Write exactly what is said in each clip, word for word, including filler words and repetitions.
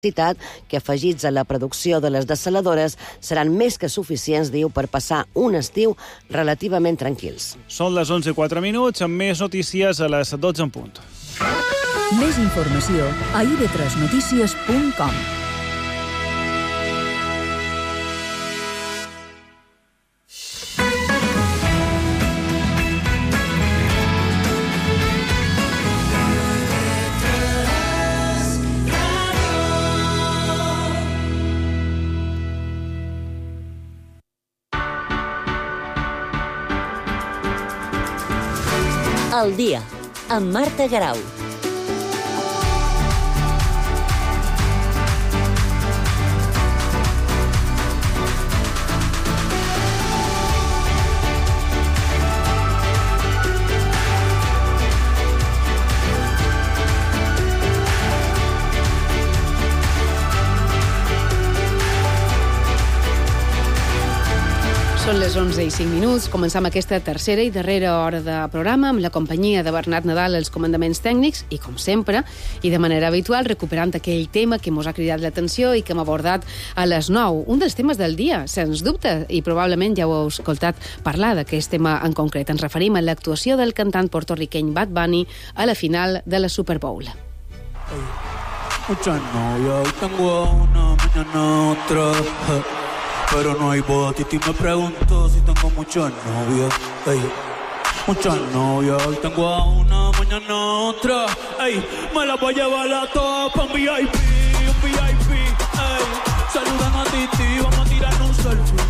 que afegits a la producció de les dessaladores seran més que suficients, diu, per passar un estiu relativament tranquils. Són les onze i quatre minuts, amb més notícies a les dotze en punt. Més informació a i ve tres notícies punt com. Al dia, amb Marta Garau. Són les onze i cinc minuts. Començam aquesta tercera i darrera hora de programa amb la companyia de Bernat Nadal als comandaments tècnics i, com sempre, i de manera habitual, recuperant aquell tema que mos ha cridat l'atenció i que hem abordat a les nou. Un dels temes del dia, sens dubte, i probablement ja ho heu escoltat parlar d'aquest tema en concret. Ens referim a l'actuació del cantant portorriqueny Bad Bunny a la final de la Super Bowl. Muchas novias, hoy tengo una, mañana otra. Pero no hay boda, Titi me preguntó si tengo muchas novias, ey. Muchas novias, hoy tengo a una, mañana otra, ey. Me la voy a llevar a todas pa' un V I P, un V I P, ey. Saludando a Titi, vamos a tirar un selfie.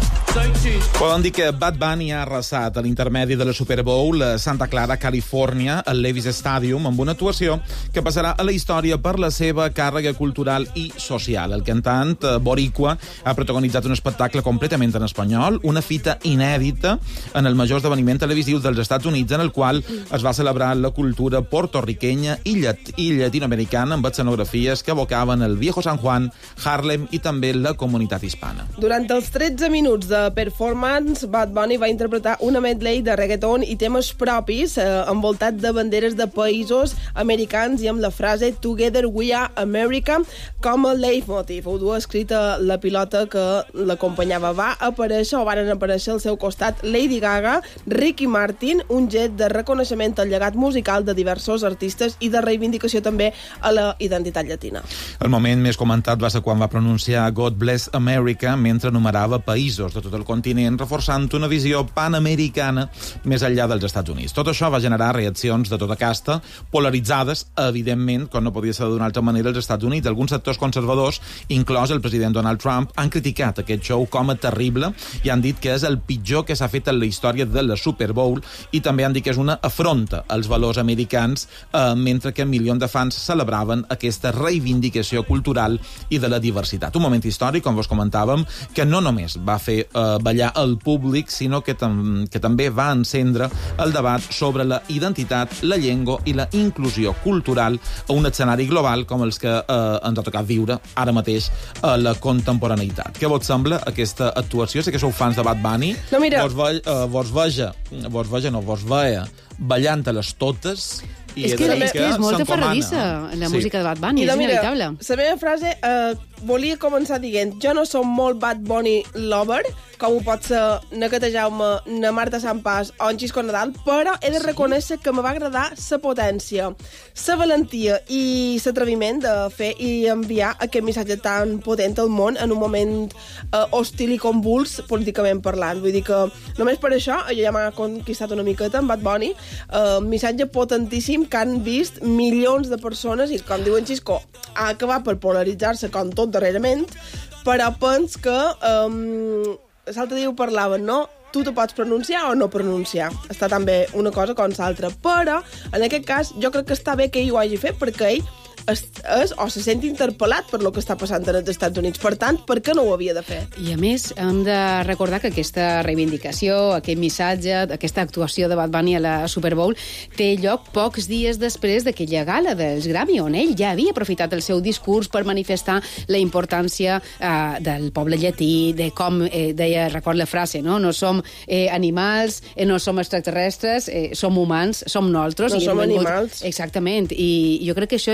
Poden dir que Bad Bunny ha arrasat a l'intermedi de la Super Bowl a Santa Clara, Califòrnia, al Levi's Stadium, amb una actuació que passarà a la història per la seva càrrega cultural i social. El cantant boricua ha protagonitzat un espectacle completament en espanyol, una fita inèdita en el major esdeveniment televisiu dels Estats Units, en el qual es va celebrar la cultura portorriquenya i, llat i llatinoamericana amb escenografies que evocaven el Viejo San Juan, Harlem i també la comunitat hispana. Durant els tretze minuts de performance, Bad Bunny va interpretar una medley de reggaeton i temes propis, eh, envoltat de banderes de països americans i amb la frase Together we are America com a leitmotiv. Ho du escrita la pilota que l'acompanyava. Va aparèixer o van aparèixer al seu costat Lady Gaga, Ricky Martin, un jet de reconeixement al llegat musical de diversos artistes i de reivindicació també a la identitat llatina. El moment més comentat va ser quan va pronunciar God Bless America mentre enumerava països de tot el continent, reforçant una visió panamericana més enllà dels Estats Units. Tot això va generar reaccions de tota casta, polaritzades, evidentment, com no podia ser d'una altra manera, als Estats Units. Alguns sectors conservadors, inclòs el president Donald Trump, han criticat aquest show com a terrible i han dit que és el pitjor que s'ha fet en la història de la Super Bowl i també han dit que és una afronta als valors americans, eh, mentre que milions de fans celebraven aquesta reivindicació cultural i de la diversitat. Un moment històric, com vos comentàvem, que no només va fer eh, ballar el públic, sinó que, tam que també va encendre el debat sobre la identitat, la llengua i la inclusió cultural a un escenari global com els que eh, ens ha tocat viure ara mateix a la contemporaneïtat. Què vos sembla aquesta actuació? Sé que sou fans de Bad Bunny. No, mira. Vos, ve eh, vos veja, vos veja, no, vos veia ballant-les totes. I és que, és, que és molt aferradissa la sí. música de Bad Bunny, és inevitable. La meva frase eh, volia començar dient jo no som molt Bad Bunny lover, com ho pot ser na Cata Jaume, na Marta Sampàs o en Xisco Nadal, però he de reconèixer que me va agradar la potència, la valentia i l'atreviment de fer i enviar aquest missatge tan potent al món en un moment eh, hostil i convuls políticament parlant. Vull dir que només per això jo ja m'ha conquistat una miqueta amb Bad Bunny, eh, missatge potentíssim que han vist milions de persones i, com diu en Xisco, ha acabat per polaritzar-se com tot darrerament, però pens que um, l'altre dia ho parlaven, no? Tu te pots pronunciar o no pronunciar. Està també una cosa com l'altra. Però, en aquest cas, jo crec que està bé que ell ho hagi fet perquè ell és, és o se sent interpel·lat per lo que està passant als Estats Units. Per tant, per què no ho havia de fer? I a més, hem de recordar que aquesta reivindicació, aquest missatge, aquesta actuació de Bad Bunny a la Super Bowl té lloc pocs dies després d'aquella gala dels Grammy, on ell ja havia aprofitat el seu discurs per manifestar la importància eh, del poble llatí, de com, eh, deia, record la frase, no? No som eh, animals, eh, no som extraterrestres, eh, som humans, som nosaltres. No i som vengut... animals. Exactament, i jo crec que això és important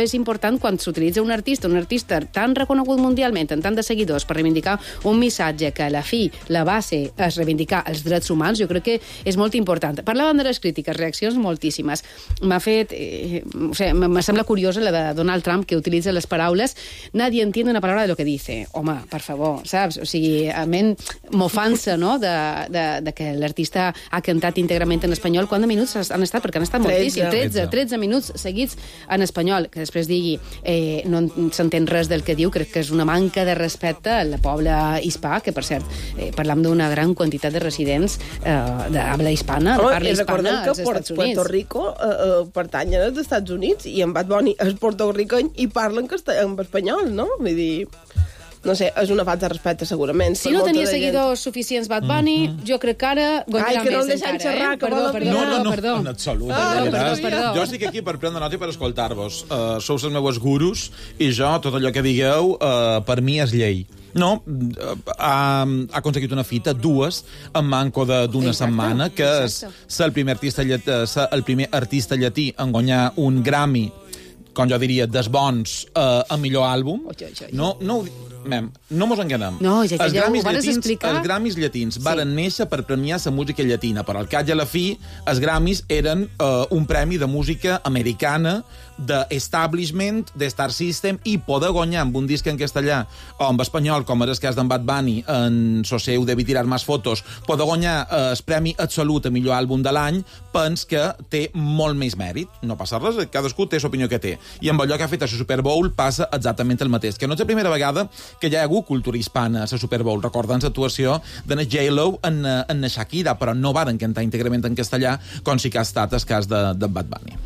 tant, quan s'utilitza un artista, un artista tan reconegut mundialment, amb tant de seguidors, per reivindicar un missatge que a la fi, la base és reivindicar els drets humans, jo crec que és molt important. Parlàvem de les crítiques, reaccions moltíssimes. M'ha fet... Eh, o sigui, me sembla curiosa la de Donald Trump, que utilitza les paraules «nadie entiende una palabra de lo que dice». Home, per favor, saps? O sigui, almenys mofant-se, no?, de, de, de que l'artista ha cantat íntegrament en espanyol. Quants minuts han estat? Perquè han estat moltíssim. tretze, tretze minuts seguits en espanyol. Que després digui eh, no s'entén res del que diu, crec que és una manca de respecte al poble hispà, que, per cert, eh, parlam d'una gran quantitat de residents eh, d'habla hispana, de oh, parla hispana als Estats Units. Puerto Rico eh, eh, pertanyen als Estats Units i en Bad Bunny és porto-ricany i parlen en espanyol, no? Vull dir... No sé, és una falta de respecte, segurament. Si no tenia seguidors suficients Bad Bunny, mm-hmm. jo crec que ara guanyarà Ai, que no més el deixen encara, xerrar, eh? que Perdó, volen perdó, No, no, no, perdó. en absolut. Ah, perdó, perdó. Jo estic aquí per prendre nota i per escoltar-vos. Uh, sou els meus gurus i jo, tot allò que digueu, uh, per mi és llei. No, uh, ha, ha aconseguit una fita, dues, en manco d'una setmana, que és ser el primer artista llatí, ser el primer artista llatí en guanyar un Grammy, com jo diria, dels bons, uh, a millor àlbum. Oi, oi, oi. No, no ho dic. Mem, no mos enganem. No, ja, ja, els ja Grammys ho vares llatins, explicar. Els Grammys llatins Sí. varen néixer per premiar la música llatina, però al cap i a la fi els Grammys eren uh, un premi de música americana, d'establishment, de Star System, i poder guanyar amb un disc en castellà o en espanyol, com era el cas d'en Bad Bunny, en so seu Debí tirar más fotos, poder guanyar uh, el premi absolut a millor àlbum de l'any, pens que té molt més mèrit. No passa res, cadascú té l'opinió que té. I amb allò que ha fet a la Super Bowl passa exactament el mateix, que no és la primera vegada que hi ha hagut cultura hispana a la Super Bowl. Recordem l'actuació de la J-Lo en, en la Shakira, però no varen cantar íntegrament en castellà, com sí que ha estat el cas de, de Bad Bunny.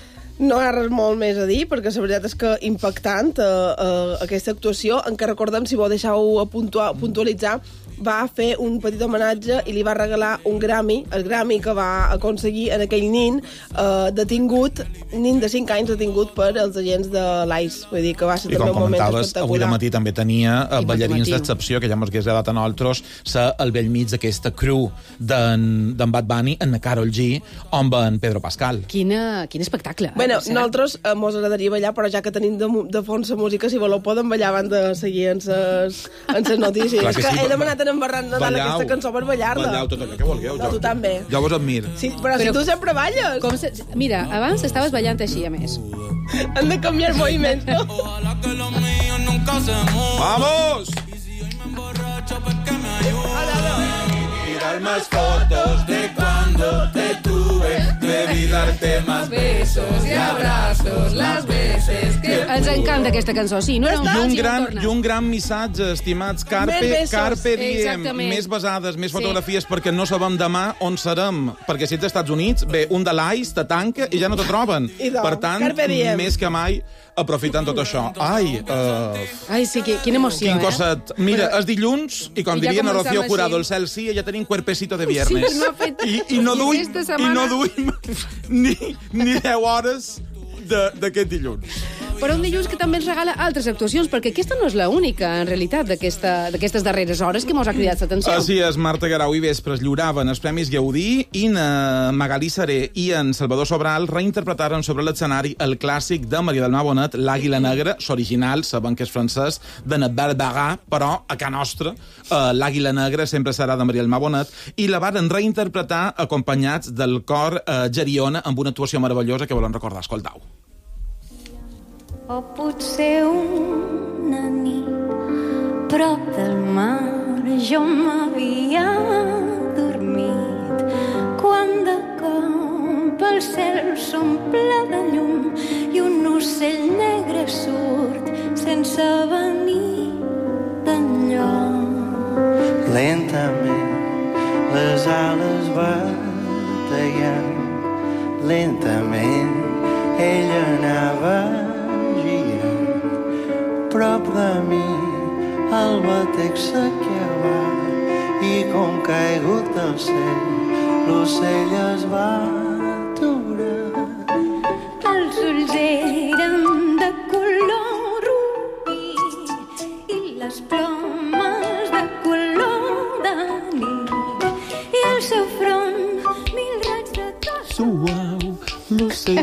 No hi ha res molt més a dir, perquè la veritat és que impactant eh, eh, aquesta actuació, en què recordem, si vau deixar-ho puntuar, puntualitzar, va fer un petit homenatge i li va regalar un Grammy, el Grammy que va aconseguir en aquell nin eh, detingut, nin de cinc anys detingut per els agents de l'ICE. Vull dir que va ser I també un moment comentaves, espectacular. avui de matí també tenia I ballarins matí. d'excepció, que ja mos hagués agradat a nosaltres, ser al vell mig d'aquesta crew d'en Bad Bunny, en Karol G, on va en Pedro Pascal. Quina, quin espectacle. Bueno, eh? nosaltres eh, mos agradaria ballar, però ja que tenim de, de fons la música, si voleu poden ballar abans de seguir en ses, en ses notícies. Clar És que que sí, he demanat en Barran Nadal ballau, aquesta cançó per ballar-la. Ballau tot allò que vulgueu. No, jo, tu també. Jo vos admiro. Sí, però, Però- si tu sempre balles, Com se... Mira, abans estaves ballant així, a més. han de canviar moviments, no? Ojalá que los míos nunca se muevan. ¡Vamos! Y si yo me emborracho, pues que me ayuden. Mirar más fotos de cuando te tuve. Debí darte más besos y abrazos las veces que Ens encanta aquesta cançó, sí. No, no, I un, sí, gran, torna. I un gran missatge, estimats. Més Carpe, besos. carpe diem. Exactament. Més besades, més Sí. fotografies, perquè no sabem demà on serem. Perquè si ets als Estats Units, ve un de l'Ice, te tanca i ja no te troben. Idò, Per tant, carpe diem. més que mai, aprofitant tot això. Ai, uh, Ai, sí, que, quina emoció, quin eh? cosset. Mira, és dilluns i, com I ja diria començam Rocío així. Jurado, el cel sí, ja tenim cuerpecito de viernes. Sí, no ha fet- I, i, no I duim, aquesta I setmana- no duim ni, ni deu hores de- d'aquest dilluns. Però un dilluns que també ens regala altres actuacions, perquè aquesta no és l'única, en realitat, d'aquesta- d'aquestes darreres hores que mos ha cridat l'atenció. Així és, Marta Guerau i Vespres lliuraven els Premis Gaudí i na Magalí Saré i en Salvador Sobral reinterpretaren sobre l'escenari el clàssic de Maria del Mar Bonet, L'Àguila Negra, l'original, sabem que és francès, de Nabil Bagà, però a ca nostra, eh, L'Àguila Negra sempre serà de Maria del Mar Bonet, i la varen reinterpretar acompanyats del cor eh, Geriona amb una actuació meravellosa que volem recordar. Escoltau. O potser una nit prop del mar jo m'havia dormit quan de cop el cel s'omple de llum i un ocell negre surt sense venir d'enlloc. Lentament les ales bateien, lentament ella anava prop de mi, el batec s'acaba i com caigut del cel, l'ocell es va aturar. Els ulls eren de color rubí i les plomes de color de nit i el seu front mil raigs de tot. Suau, l'ocell rei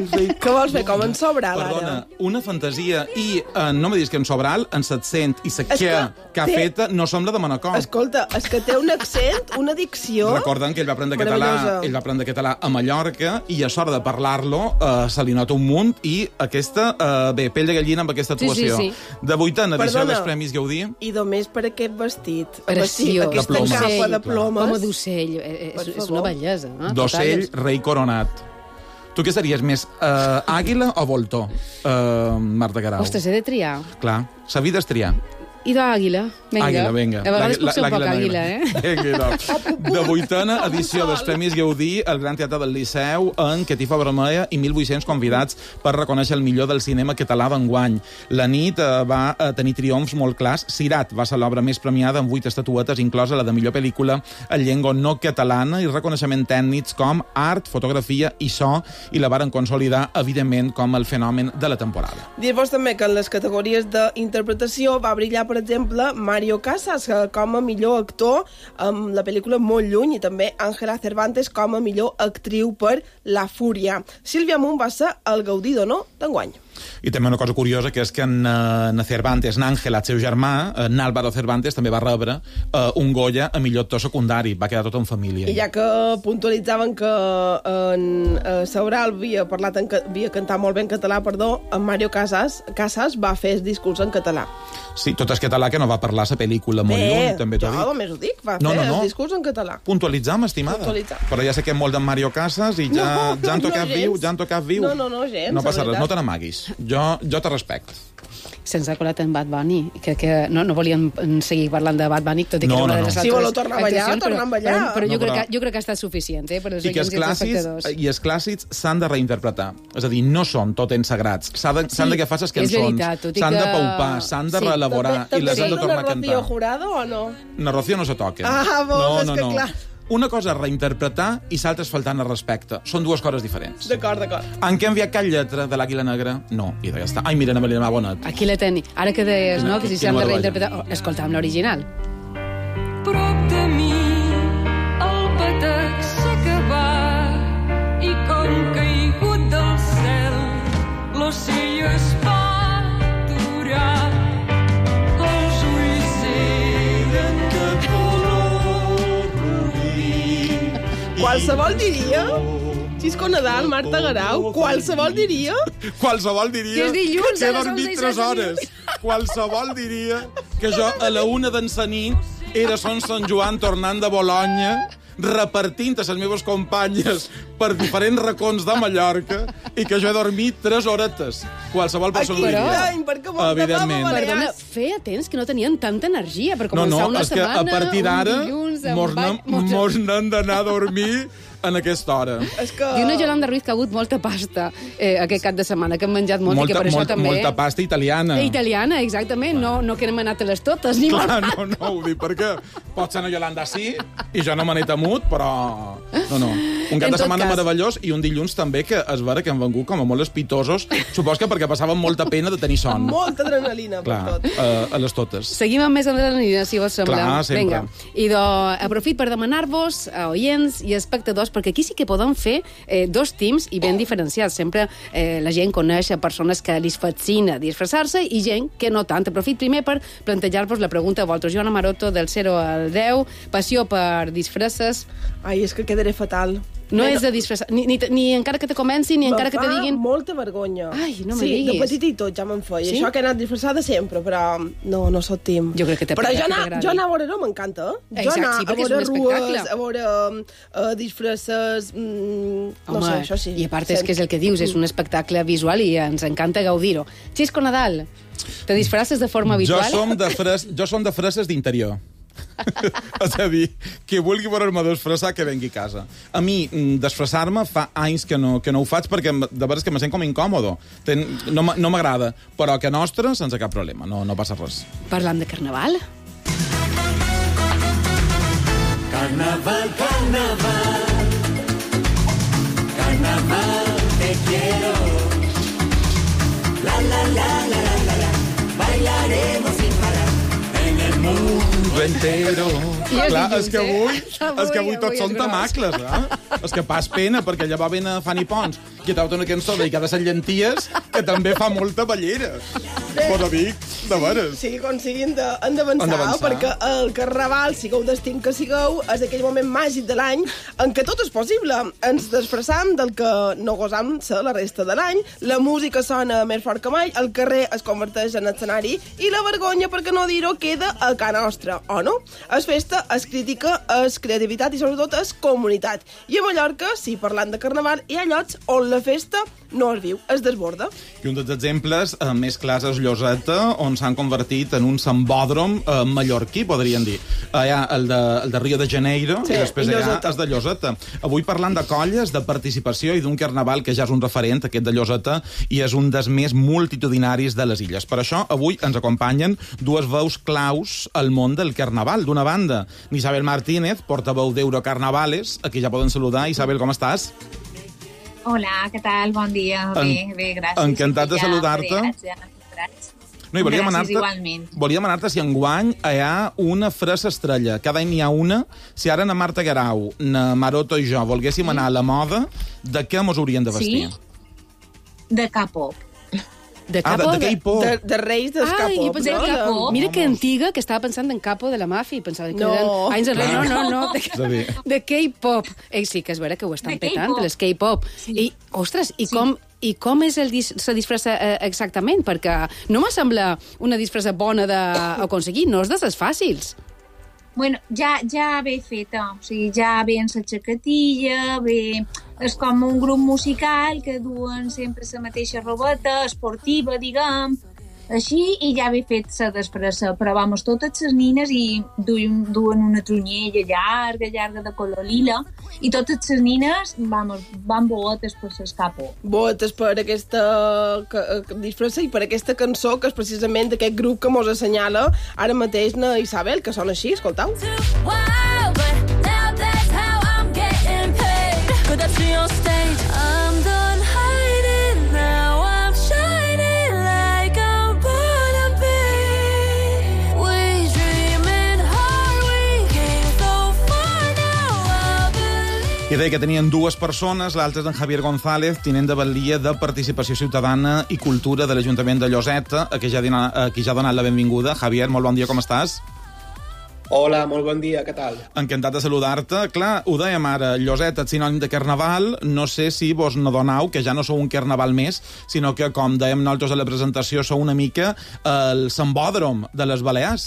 Què vols fer, com en Sobral, ara? Perdona, una fantasia i, eh, no me diguis que en Sobral, en set-cent i sa És que, que que ha té- fet no som la de Manacor. Escolta, és que té un accent, una dicció... Recorden que ell va aprendre català, meravellosa. ell va aprendre català a Mallorca i a sort de parlar-lo eh, se li nota un munt i aquesta, eh, bé, pell de gallina amb aquesta Sí, sí, actuació. sí. De vuitena edició Perdona. dels Premis Gaudí. I només per aquest vestit. Preciós. Vestit, aquesta De plomes. capa de D'ocell, plomes. Home d'ocell, eh, Per és, és favor. una bellesa. Eh? D'ocell, Total. rei coronat. Tu què series més, eh, àguila o voltor, eh, Marta Garau? Ostres, he de triar. Clar, sa vida és triar. I d'àguila. Vinga. Àguila, vinga. A vegades L'àguila- puc ser un poc l'àguila àguila, negra. eh? Vinga, no. De vuitena edició dels Premis Gaudí al Gran Teatre del Liceu en Catifa Vermella i mil vuit-cents convidats per reconèixer el millor del cinema català d'enguany. La nit eh, va eh, tenir triomfs molt clars. Cirat va ser l'obra més premiada amb vuit estatuetes, inclosa la de millor pel·lícula en llengua no catalana i reconeixement tècnics com art, fotografia i so, i la varen consolidar, evidentment, com el fenomen de la temporada. Dir-vos també que en les categories d'interpretació va brillar, per exemple, Mario Casas eh, com a millor actor amb la pel·lícula Molt lluny i també Ángela Cervantes com a millor actriu per La Fúria. Sílvia Munt va ser el Gaudí d'Honor d'enguany. I també una cosa curiosa, que és que en, uh, en Cervantes, en Ángel, el seu germà, en Álvaro Cervantes, també va rebre uh, un Goya a millor actor secundari. Va quedar tot en família. I ja que puntualitzaven que en eh, Sobral havia, parlat en, ca- havia cantat molt bé en català, perdó, en Mario Casas, Casas va fer el discurs en català. Sí, tot és català, que no va parlar la pel·lícula molt lluny, també t'ho jo dic. només ho dic, va No, fer no, no. el discurs en català. Puntualitzam, estimada. Puntualitzar. Però ja sé que molt d'en Mario Casas i ja, No, ja han no tocat gens. viu, ja han tocat viu. No, no, no, gens, No la passa res, veritat. no te n'amaguis. Jo, jo te respecto. Se'ns ha colat en Bad Bunny, que, que no, no volíem seguir parlant de Bad Bunny, tot i que No, era una no, de no. les Si altres voleu tornar a ballar, actuacions, tornar a ballar. Però, però, No, jo, crec però- que, jo crec que ha estat suficient, eh, per als I que els oients i els clàssics, espectadors. i els clàssics s'han de reinterpretar. És a dir, no són totens sagrats. S'han de, s'han Sí, d'agafar les és cançons, veritat, tot i s'han de que- paupar, s'han de Sí. reelaborar i les han de tornar a També cantar. Rocío Jurado o no? Na Rocío no se toca. Ah, bo, no, és no, que no. clar. Una cosa és reinterpretar i l'altra és faltant al respecte. Són dues coses diferents. D'acord, d'acord. Han canviat cap lletra de l'Àguila Negra? No. I ja està. Ai, mira, Ana Maria Bonet. Aquí la teni. Ara que deies, no?, que si Quina s'han de meravella. reinterpretar... Oh, escolta'm l'original. Prop de mi el batec s'ha acabat i com caigut del cel l'ocell es va aturar. Els ulls eren de color rubí. Qualsevol diria... Xisco Nadal, Marta Garau, qualsevol diria... Qualsevol diria Que és dilluns, que he a les dormit onze i tres setze hores. Qualsevol diria que jo a la una d'en sa nit era son Sant Joan tornant de Bolonya, repartint a les meves companyes per diferents racons de Mallorca i que jo he dormit tres horetes. Qualsevol persona Aquí, ho diria. any, perquè molta Evidentment. fama, Perdona, Balears. feia temps que no tenien tanta energia per No, començar no, una és que setmana, a partir d'ara un dilluns, amb mos ball- n'hem- molta- mos n'hem d'anar a dormir en aquesta hora. És que... Diu una Yolanda Ruiz que ha hagut molta pasta eh, aquest cap de setmana, que hem menjat molt i que Molta, per això molta, també... molta pasta italiana. Eh, Italiana, exactament, no, no que hem anat a les totes, ni Clar, molt. no, no, ho dic perquè pot ser una Yolanda sí, i jo no me n'he temut, però... No, no. Un cap En de tot setmana cas. meravellós i un dilluns també que es veure que han vengut com a molt espitosos, supos que perquè passaven molta pena de tenir son. Amb molta adrenalina, per Clar, tot. a, a les totes. Seguim amb més adrenalina, si vos sembla. Clar, sempre. Vinga. I do, aprofit per demanar-vos a oients i espectadors, perquè aquí sí que podem fer eh, dos teams i ben diferenciats. Sempre eh, la gent coneix a persones que li fascina disfressar-se i gent que no tant. Aprofit primer per plantejar-vos la pregunta a vosaltres. Joana Maroto, del zero al deu, passió per disfresses. Ai, és que quedaré fatal. No Bé, és de disfressar, ni, ni, ni encara que te comenci, ni encara que te diguin... Me fa molta vergonya. Ai, no me sí, diguis. de petit i tot ja me'n feia. Sí? Això que he anat disfressada sempre, però no, no sóc tim. Jo crec que te- Però que jo anar, t'agradi. jo anar a veure no m'encanta. eh? Jo Exacte, anar sí, a perquè és veure un rues, espectacle. a veure uh, disfresses... Mm, no Home, sé, això sí. i a part és que és el que dius, és un espectacle visual i ens encanta gaudir-ho. Xisco Nadal, te disfresses de forma Jo habitual? som de, fres, jo som de freses d'interior. És a dir, qui vulgui veure-me disfressar, que vengui a casa. A mi, mm, disfressar-me fa anys que no, que no ho faig perquè em- de veres que me sent com incòmodo. Ten, no m- no m'agrada, però que nostre, sense cap problema, no, no passa res. Parlant de carnaval? Carnaval, carnaval, carnaval, te quiero. La, la, la, la, la, la, la, bailaremos sin parar en el mundo entero. I és Clar, dilluns, és que avui, eh? és que avui tots Avui són és gros. tamacles, eh? És que pas pena, perquè allà va ben a Fanny Pons. quitau-te una cançó dedicada a les llenties, que també fa molta ballera. Bon amic, de veres. Sí, com sigui, hem de- hem d'avançar, perquè el Carnaval, sigueu d'estim que sigueu, és aquell moment màgic de l'any en què tot és possible. Ens disfressam del que no gosam ser la resta de l'any, la música sona més fort que mai, el carrer es converteix en escenari i la vergonya, per què no dir-ho, queda a casa nostra, o no? És festa, és crítica, és creativitat i sobretot és comunitat. I a Mallorca, si parlant de Carnaval, hi ha llocs on la festa no es viu, es desborda. I un dels exemples eh, més clars és Lloseta, on s'han convertit en un sambòdrom eh, mallorquí, podríem dir. Eh, hi ha el de, el de Rio de Janeiro, Sí, i després i hi ha Lloseta. els de Lloseta. Avui parlant de colles, de participació i d'un carnaval que ja és un referent, aquest de Lloseta, i és un dels més multitudinaris de les illes. Per això, avui ens acompanyen dues veus claus al món del carnaval. D'una banda, Isabel Martínez, portaveu d'Eurocarnavales, a qui ja poden saludar. Isabel, com estàs? Hola, què tal? Bon dia. Bé, En- bé, gràcies. encantat de Ja, saludar-te. gràcies, gràcies. No, i volíem Gràcies anar-te... igualment. Volíem anar-te si enguany hi ha una fresa estrella. Cada any n'hi ha una. Si ara na Marta Guerau, na Maroto i jo volguéssim anar a la moda, de què mos hauríem de vestir? Sí? De K-pop. De Ah, de, capo, de K-pop. De, de Reis dels Ah, Capop. jo pensava no? que... Capo. Mira que antiga, que estava pensant en Capo de la Màfia, i pensava que No. eren anys enrere. No, no, no. És a dir- De, de K-pop. Ei, sí, que és vera que ho estan De petant, K-pop. les K-pop. I, ostres, i com... I com és el dis se disfressa eh, exactament? Perquè no me sembla una disfressa bona d'aconseguir, no és de les fàcils. Bueno, ja, ja ve feta, o sigui, ja ve en la xacatilla, ve... És com un grup musical que duen sempre la mateixa robeta, esportiva, diguem, així, i ja ve fet la disfressa. Però, vamos, totes les nines i duen, duen una tronyella llarga, llarga de color lila, i totes les nines, vamos, van boetes per l'escapo. Botes per aquesta que, que disfressa i per aquesta cançó, que és precisament d'aquest grup que mos assenyala ara mateix na Isabel, que sona així, escoltau. Wow, but now that's how I'm getting paid. Could I see on stage? I'm done hiding now. I'm shining like I'm born to be. We dreaming hard, we came so far now. I believe. I deia que tenien dues persones, l'altra és en Javier González, tinent de Batllia de Participació Ciutadana i Cultura de l'Ajuntament de Lloseta, a qui ja, dina, a qui ja ha donat la benvinguda. Javier, molt bon dia, com estàs? Hola, molt bon dia, què tal? Encantat de saludar-te. Clar, ho dèiem ara, Lloseta és sinònim de carnaval. No sé si vos n'adonau que ja no sou un carnaval més, sinó que, com dèiem nosaltres a la presentació, sou una mica el sambòdrom de les Balears.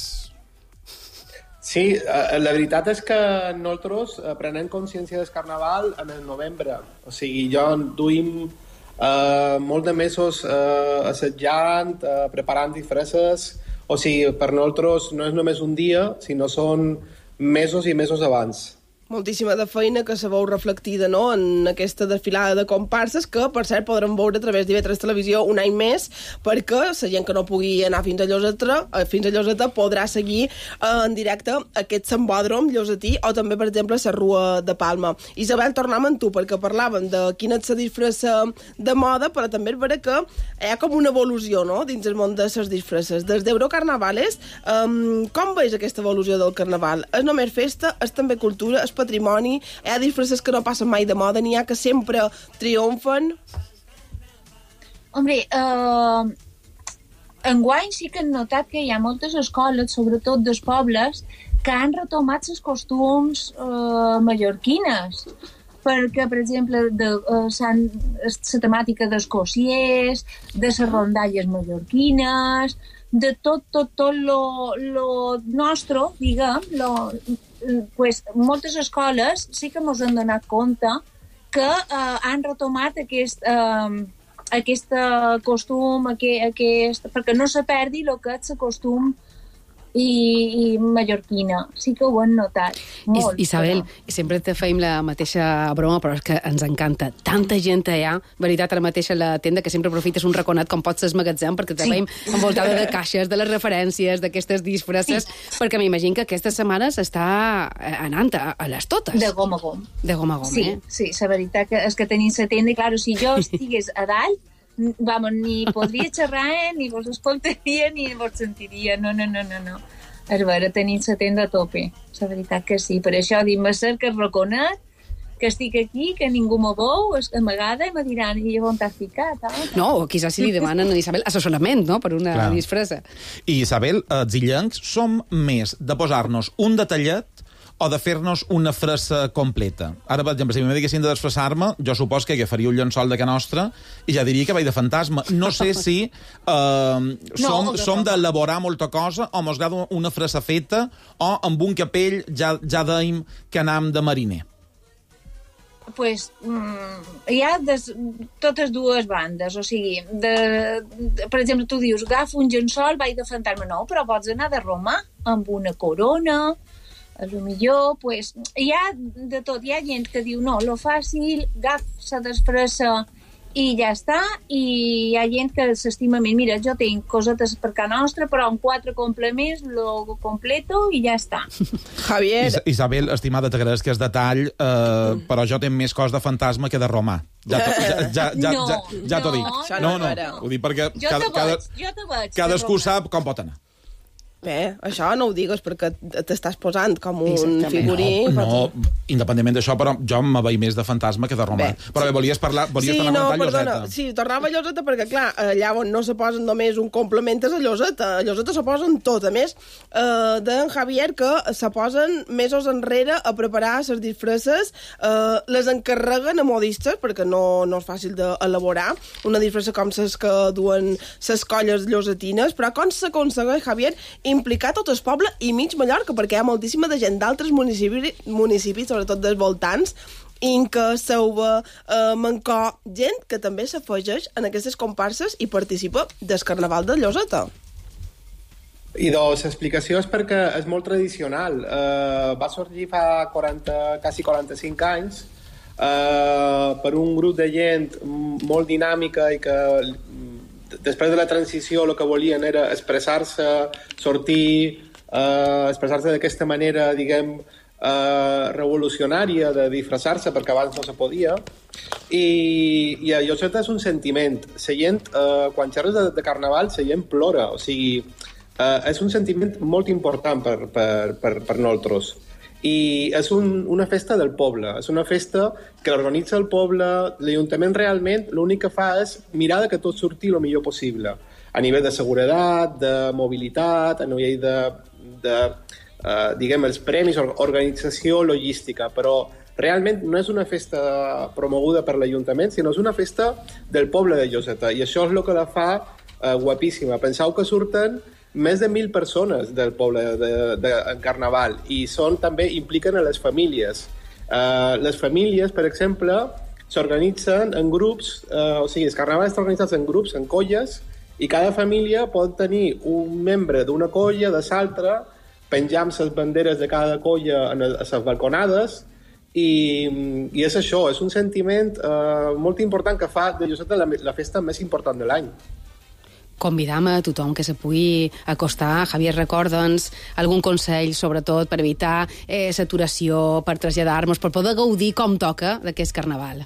Sí, eh, la veritat és que nosaltres eh, prenem consciència del carnaval en el novembre. O sigui, jo duim eh, molt de mesos eh, assetjant, eh, preparant disfresses. O sigui, per nosaltres no és només un dia, sinó són mesos i mesos abans. Moltíssima de feina que se veu reflectida, no?, en aquesta desfilada de comparses que, per cert, podrem veure a través d'I V tres Televisió un any més, perquè la gent que no pugui anar fins a Lloseta, eh, fins a Lloseta podrà seguir eh, en directe aquest sambòdrom llosetí o també, per exemple, la Rua de Palma. Isabel, tornem amb tu, perquè parlàvem de quina és la disfressa de moda, però també és vera que hi ha com una evolució, no?, dins el món de les disfresses. Des d'Eurocarnavales, um, com veus aquesta evolució del carnaval? És només festa, és també cultura, és patrimoni, hi ha disfresses que no passen mai de moda, n'hi ha que sempre triomfen. Hombre, eh, enguany sí que hem notat que hi ha moltes escoles, sobretot dels pobles, que han retomat els costums eh, mallorquines. Perquè, per exemple, de, eh, s'han, la temàtica dels cosiers, de les rondalles mallorquines, de tot, tot, tot lo, lo nostre, diguem, lo, pues, moltes escoles sí que ens han donat compte que eh, han retomat aquest, eh, aquest costum, aquest, aquest, perquè no se perdi el que és el costum i, i mallorquina. Sí que ho han notat molt. Isabel, però... sempre te feim la mateixa broma, però és que ens encanta. Tanta gent allà, veritat, ara mateix a la tenda, que sempre aprofites un raconat com pots ser el magatzem, perquè te Sí. veiem envoltada de caixes, de les referències, d'aquestes disfresses, sí. perquè m'imagino que aquestes setmanes està anant a, a les totes. De gom a gom. De gom a gom, sí, eh? Sí, la veritat que és que tenim la tenda, i claro, si jo estigués a dalt, vamos, ni podria xerrar, ni vos escoltaria, ni vos sentiria. No, no, no, no, no. És vera, tenim la tenda a tope. La veritat que sí. Per això dic, va ser que reconec que estic aquí, que ningú me veu, amagada, i me diran, i on t'has ficat? Eh? No, o quizás si li demanen a Isabel assessorament, no?, per una Clar. disfressa. I, Isabel, els illencs som més de posar-nos un detallet o de fer-nos una fressa completa. Ara, per exemple, si m'he diguessin de desfressar-me, jo supos que agafaria un llençol de Can Nostra i ja diria que vaig de fantasma. No sé si eh, som, no, som d'elaborar molta cosa o mos agrada una fressa feta o amb un capell ja, ja dèiem que anam de mariner. Pues, mm, hi ha des, totes dues bandes, o sigui, de, de, per exemple, tu dius, agafo un llençol, vaig de fantasma. No, però pots anar de Roma amb una corona. A lo millor, pues, hi ha de tot. Hi ha gent que diu, no, lo fàcil, agaf, se desfressa i ja està, i hi ha gent que s'estima més. Mira, jo tinc cosetes per Can Nostra, però amb quatre complements lo completo i ja està. Javier... Is Isabel, estimada, t'agraeix que és detall, eh, però jo tinc més cos de fantasma que de romà. Ja, ja, ja, ja, No, ja, ja t'ho no, dic. no, No, no, no. ho dic perquè Jo cada, te cada, veig, jo te veig. cadascú de Roma. sap com pot anar. Bé, això no ho digues perquè t'estàs posant com un Exactament. figurí. No, no, independentment d'això, però jo me veig més de fantasma que de romà. Bé, Però bé, volies parlar, volies Sí, parlar no, amb perdona. Lloseta. Sí, tornava a lloseta perquè, clar, allà on no se posen només un complement és a lloseta. A lloseta se posen tot. A més, eh, deien Javier que se posen mesos enrere a preparar les disfresses, eh, les encarreguen a modistes perquè no, no és fàcil d'elaborar una disfressa com les que duen les colles llosetines, però com s'aconsegueix, Javier, implicar tot el poble i mig Mallorca, perquè hi ha moltíssima de gent d'altres municipis, municipis, sobretot dels voltants, Inca, Seuva, eh, Mancó, gent que també s'afegeix en aquestes comparses i participa del Carnaval de Lloseta. I doncs l'explicació és perquè és molt tradicional. Uh, va sorgir fa quaranta, quasi quaranta-cinc anys uh, per un grup de gent molt dinàmica i que després de la transició el que volien era expressar-se, sortir, uh, expressar-se d'aquesta manera, diguem, uh, revolucionària de disfressar-se perquè abans no se podia. I, i a Lloseta és un sentiment. La gent, uh, quan xerres de, de carnaval, la gent plora, o sigui, Uh, és un sentiment molt important per, per, per, per nosaltres. I és un, una festa del poble, és una festa que l'organitza el poble. L'Ajuntament realment l'únic que fa és mirar que tot surti el millor possible, a nivell de seguretat, de mobilitat, a nivell de, de uh, diguem, els premis, organització, logística, però realment no és una festa promoguda per l'Ajuntament, sinó és una festa del poble de Lloseta, i això és el que la fa uh, guapíssima. Penseu que surten més de mil persones del poble de, de, de, en Carnaval, i són també impliquen a les famílies. Uh, les famílies, per exemple, s'organitzen en grups, uh, o sigui, el Carnaval està organitzat en grups, en colles, i cada família pot tenir un membre d'una colla, de l'altra, penjar amb les banderes de cada colla a les balconades, i, i és això, és un sentiment uh, molt important que fa de Lloseta la, la festa més important de l'any. Convidam a tothom que se pugui acostar. Javier, recorda'ns algun consell, sobretot, per evitar eh, saturació, per traslladar-nos, per poder gaudir com toca d'aquest carnaval.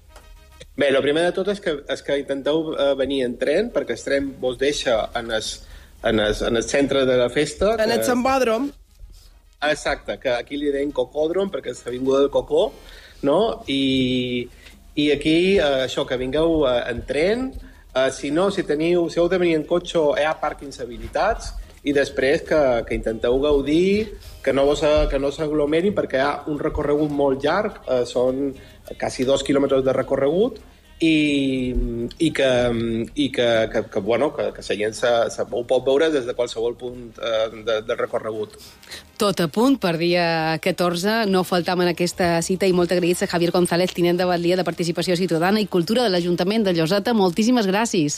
Bé, el primer de tot és que, és que intenteu eh, venir en tren, perquè el tren vos deixa en el, en el, en el centre de la festa. En el que... Sambòdrom. Exacte, que aquí li deien cocòdrom, perquè és l'avinguda del Cocó, no? I, i aquí, eh, això, que vingueu eh, en tren. Uh, si no, si teniu, si heu de venir en cotxe, hi ha pàrquings habilitats, i després que, que intenteu gaudir, que no, vos, que no s'aglomerin, perquè hi ha un recorregut molt llarg, uh, són quasi dos quilòmetres de recorregut, i, i, que, i que, que, que, bueno, que, que la gent se, se, ho pot veure des de qualsevol punt uh, de, del recorregut. Tot a punt per dia catorze. No faltam en aquesta cita, i molt agraïts a Javier González, tinent de Batlia de Participació Ciutadana i Cultura de l'Ajuntament de Lloseta. Moltíssimes gràcies.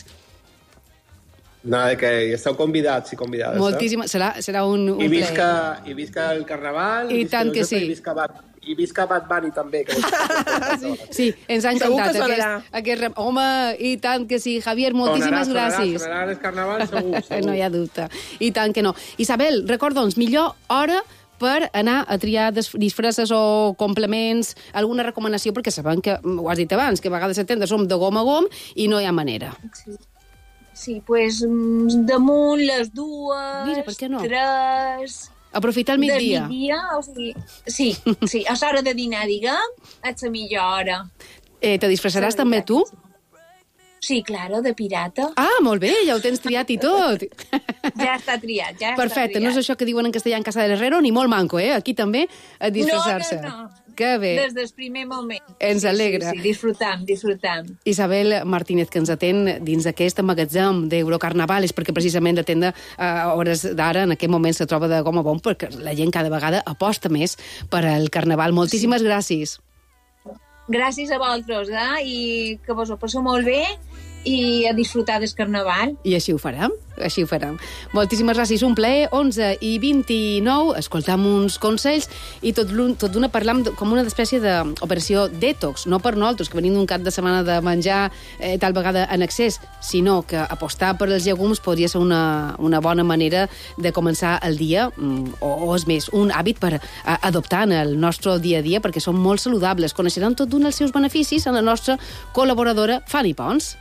Nada, que esteu convidats i convidades. Moltíssimes. Eh? Serà, serà un, un I visca, plaer. I visca el Carnaval, I tant que sí. I visca Bad, i visca Bad Bunny també. Que sí, sí, ens ha encantat aquest, aquest... Home, i tant que sí. Javier, moltíssimes sonarà, gràcies. Sonarà, sonarà el Carnaval, segur, segur. No hi ha dubte. I tant que no. Isabel, recorda'ns, millor hora per anar a triar disfresses o complements, alguna recomanació, perquè sabem que, ho has dit abans, que a vegades a tendes som de gom a gom i no hi ha manera. Sí. Sí, pues damunt les dues, Mira, per què no? tres... Aprofitar el migdia. Del migdia, o sigui... Sí, sí, a l'hora de dinar, diguem, és la millor hora. Eh, te disfressaràs també tu? Sí, claro, de pirata. Ah, molt bé, ja ho tens triat i tot. Ja està triat, ja Perfecte, està triat. no és això que diuen en castellà en Casa del Herrero, ni molt manco, eh? Aquí també a disfressar-se. No, no, no. Que bé. Des del primer moment. Ens alegra. Sí, sí, disfrutam, disfrutam. Isabel Martínez, que ens atén dins d'aquest magatzem d'Eurocarnaval, és perquè precisament la tenda a hores d'ara, en aquest moment, se troba de gom a bom, perquè la gent cada vegada aposta més per al Carnaval. Moltíssimes sí. gràcies. Gràcies a vosaltres, eh? I que vos ho passeu molt bé i a disfrutar del Carnaval. I així ho farem, així ho farem. Moltíssimes gràcies, un plaer. onze i vint-i-nou, escoltam uns consells i tot, tot d'una parlam com una espècie d'operació detox, no per nosaltres, que venim d'un cap de setmana de menjar eh, tal vegada en excés, sinó que apostar per els llegums podria ser una, una bona manera de començar el dia, o, o és més, un hàbit per a, adoptar en el nostre dia a dia, perquè són molt saludables. Coneixeran tot d'un dels seus beneficis en la nostra col·laboradora Fanny Pons.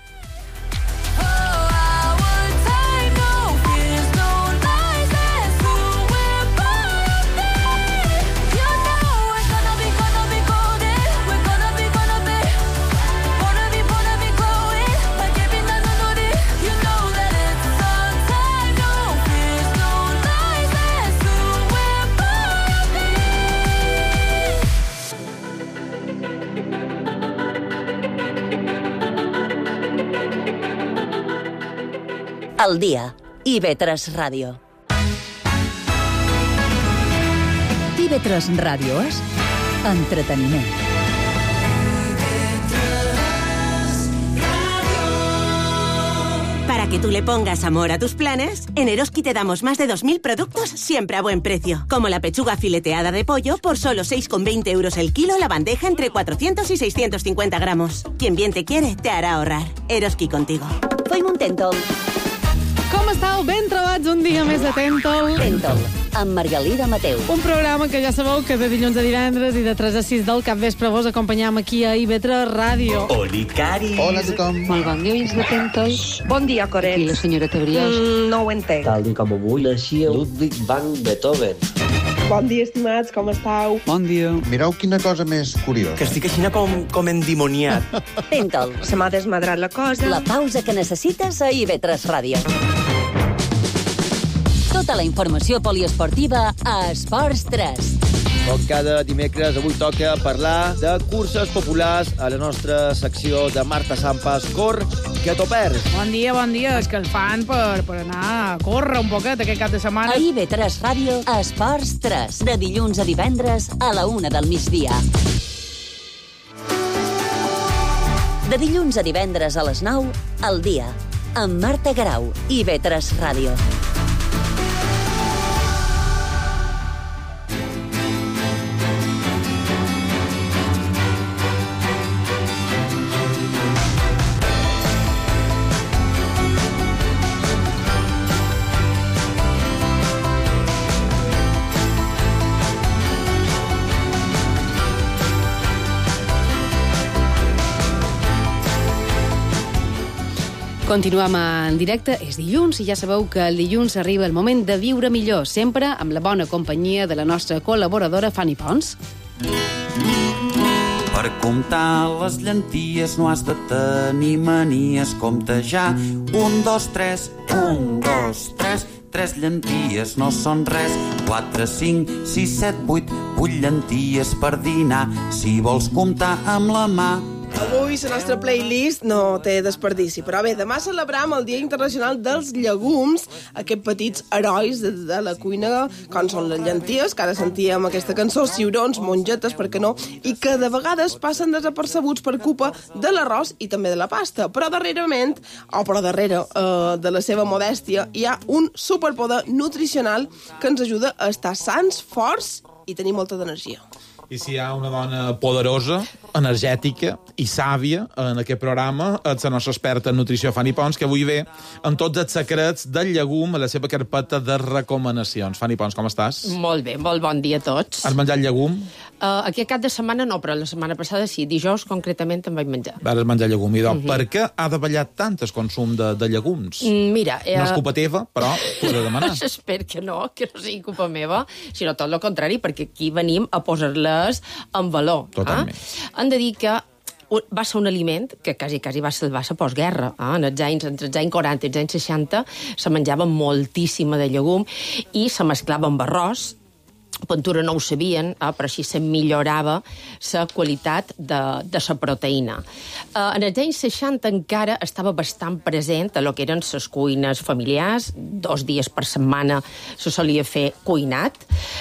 El dia. I ve tres Ràdio. I ve tres Ràdio és entreteniment. Para que tú le pongas amor a tus planes, en Eroski te damos más de dos mil productos siempre a buen precio. Como la pechuga fileteada de pollo por solo seis con veinte euros el kilo, la bandeja entre cuatrocientos y seiscientos cincuenta gramos. Quien bien te quiere, te hará ahorrar. Eroski contigo. Fem un Tentol. Com estàu? Ben trobats un dia més de Tentol. Tentol, amb Margalida Mateu. Un programa que ja sabeu que de dilluns a divendres i de tres a sis del capvespre vos acompanyam aquí a I V tres Ràdio. Oli, Cari. Hola a tothom. Molt bon dia, oients de Tentol. Bon dia, Coret. I la senyora Tebriós. Mm, no ho entenc. Tal i com avui naixia Ludwig van Beethoven. Bon dia, estimats, com estàu? Bon dia. Mireu quina cosa més curiosa. Que estic així com, com endimoniat. Tentol. Se m'ha desmadrat la cosa. La pausa que necessites a I V tres Ràdio. Tota la informació poliesportiva a Esports tres. Com cada dimecres, avui toca parlar de curses populars a la nostra secció de Marta Sampas. Cor, que t'ho perds. Bon dia, bon dia. És que el fan per, per anar a córrer un poquet aquest cap de setmana. A I V tres Ràdio, a Esports tres. De dilluns a divendres a la una del migdia. De dilluns a divendres a les nou, al dia. Amb Marta Grau, I V tres Ràdio. Continuem en directe, és dilluns i ja sabeu que el dilluns arriba el moment de viure millor, sempre amb la bona companyia de la nostra col·laboradora Fanny Pons. Per comptar les llenties no has de tenir manies, compta ja. Un, dos, tres, un, dos, tres, tres llenties no són res. Quatre, cinc, sis, set, vuit, vuit llenties per dinar. Si vols comptar amb la mà, Avui la nostra playlist no té desperdici, però bé, demà celebram el Dia Internacional dels Llegums, aquests petits herois de, de la cuina, com són les llenties, que ara sentíem aquesta cançó, ciurons, mongetes, per què no, i que de vegades passen desapercebuts per culpa de l'arròs i també de la pasta. Però darrerament, o però darrere eh, de la seva modèstia, hi ha un superpoder nutricional que ens ajuda a estar sants, forts i tenir molta d'energia. I si hi ha una dona poderosa, energètica i sàvia en aquest programa, és la nostra experta en nutrició, Fanny Pons, que avui ve amb tots els secrets del llegum a la seva carpeta de recomanacions. Fanny Pons, com estàs? Molt bé, molt bon dia a tots. Has menjat llegum? Uh, aquest cap de setmana no, però la setmana passada sí. Dijous, concretament, em vaig menjar. Vas menjar llegum. I doncs, Mhm. per què ha de ballar tant el consum de, de llegums? Mm, Mira... Eh, No és culpa teva, però t'ho he de demanar. Espero que no, que no sigui culpa meva, sinó tot el contrari, perquè aquí venim a posar-les en valor. Totalment. Eh? Hem de dir que va ser un aliment que quasi, quasi va salvar la postguerra. Eh? En els anys, entre els anys quaranta i els anys seixanta se menjava moltíssima de llegum i se mesclava amb arròs. Ventura no ho sabien, eh, però així se millorava la qualitat de, de la proteïna. Eh, en els anys seixanta encara estava bastant present a lo que eren les cuines familiars, dos dies per setmana se solia fer cuinat,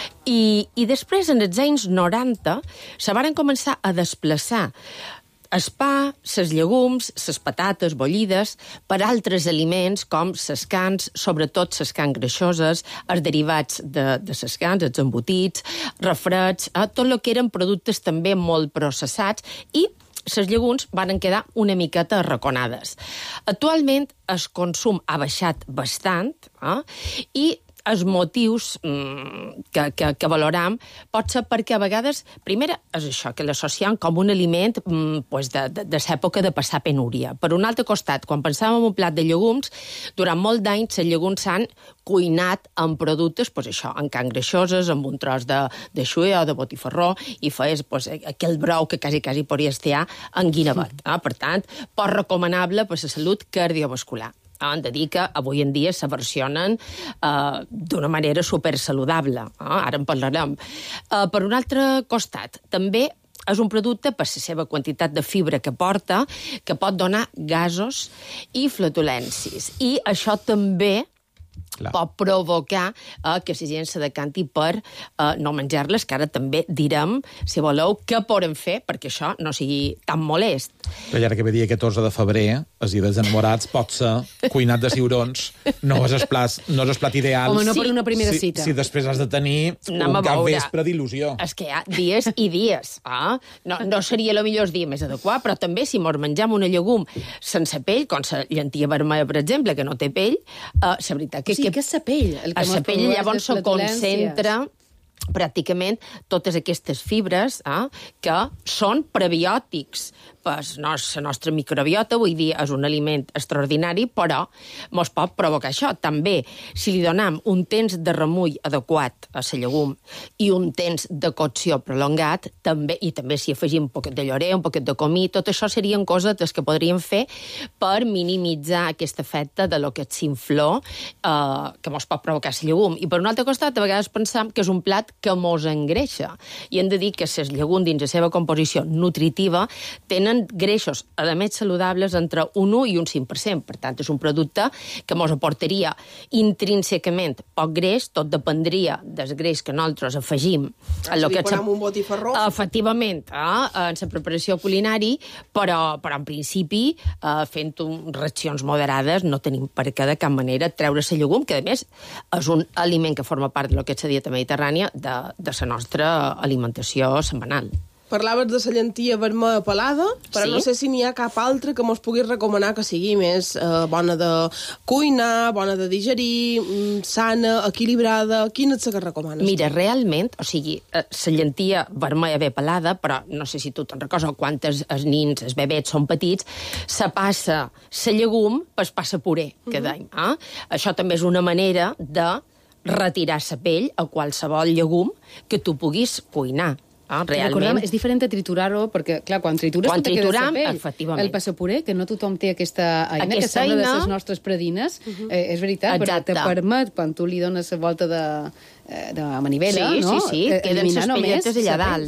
i, i després, en els anys noranta, se varen començar a desplaçar el pa, les llegums, les patates bullides, per altres aliments com les carns, sobretot les carns greixoses, els derivats de, de les carns, els embotits, refreds, eh, tot el que eren productes també molt processats, i les llegums van quedar una miqueta arraconades. Actualment el consum ha baixat bastant, eh, i els motius mm, que, que, que valoram pot ser perquè a vegades, primera, és això, que l'associem com un aliment mm, pues de, de, de l'època de passar penúria. Per un altre costat, quan pensàvem en un plat de llegums, durant molt d'anys els llegums s'han cuinat amb productes, pues això, amb carn greixoses, amb un tros de, de xuea o de botifarró, i feies pues, aquell brou que quasi, quasi podria estar en guinevet. Eh? Per tant, poc recomanable per la salut cardiovascular. Han de dir que avui en dia se versionen eh, d'una manera supersaludable. Eh? Ara en parlarem. Eh, per un altre costat, també és un producte, per la seva quantitat de fibra que porta, que pot donar gasos i flatulències. I això també Clar. pot provocar eh, que la gent se decanti per eh, no menjar-les, que ara també direm, si voleu, què podem fer perquè això no sigui tan molest. Però ara que ve dia catorze de febrer, els dies dels enamorats pot ser cuinat de ciurons, no és el plat, no és el plat ideal. Home, no per una primera si, cita. Si després has de tenir Anem un a cap veure. vespre d'il·lusió. És que hi ha dies i dies. Eh? No, no seria el millor dia més adequat, però també si mos mengem una llegum sense pell, com la llentia vermella, per exemple, que no té pell, eh, la veritat que... O sigui, que és la pell el que a mos la pell produeix llavors se les flatulències. concentra pràcticament totes aquestes fibres eh, que són prebiòtics per la nostra microbiota. Vull dir, és un aliment extraordinari, però mos pot provocar això. També, si li donem un temps de remull adequat a la llegum i un temps de cocció prolongat, també, i també si afegim un poquet de llorer, un poquet de comí, tot això serien coses que podríem fer per minimitzar aquest efecte de lo que és s'inflor eh, que mos pot provocar la llegum. I per un altre costat, a vegades pensam que és un plat que mos engreixa. I hem de dir que les llegums, dins la seva composició nutritiva, tenen greixos, a més saludables, entre un u i un cinc per cent. Per tant, és un producte que mos aportaria intrínsecament poc greix, tot dependria del greix que nosaltres afegim. Ah, si li posem un botifarró. Efectivament, eh, en la preparació culinari, però, però en principi, eh, fent un, racions moderades, no tenim per què de cap manera treure la llegum, que a més és un aliment que forma part de lo que és la dieta mediterrània de, de la nostra alimentació setmanal. Parlaves de la llentia vermella pelada, però Sí. no sé si n'hi ha cap altra que mos puguis recomanar que sigui més eh, bona de cuinar, bona de digerir, mm, sana, equilibrada. Quina és la que recomanes? Mira, realment, o sigui, eh, la llentia vermella bé pelada, però no sé si tu te'n recordes quan els, els nins, els bebets són petits, se passa la llegum per passa puré, que Mhm. deim. Eh? Això també és una manera de retirar la pell a qualsevol llegum que tu puguis cuinar. Ah, realment. Recordem, és diferent de triturar-ho, perquè, clar, quan tritures Quan tu te quedes trituram, la pell. efectivament. El passapuré, que no tothom té aquesta eina, que Aquesta sembla de eina- les nostres predines, eh, és veritat, Exacte. però te permet, quan tu li dones la volta de, eh, de manivela, Sí, no? sí, sí, Eh, queden eliminar les només pelletes allà la pell, dalt. sí.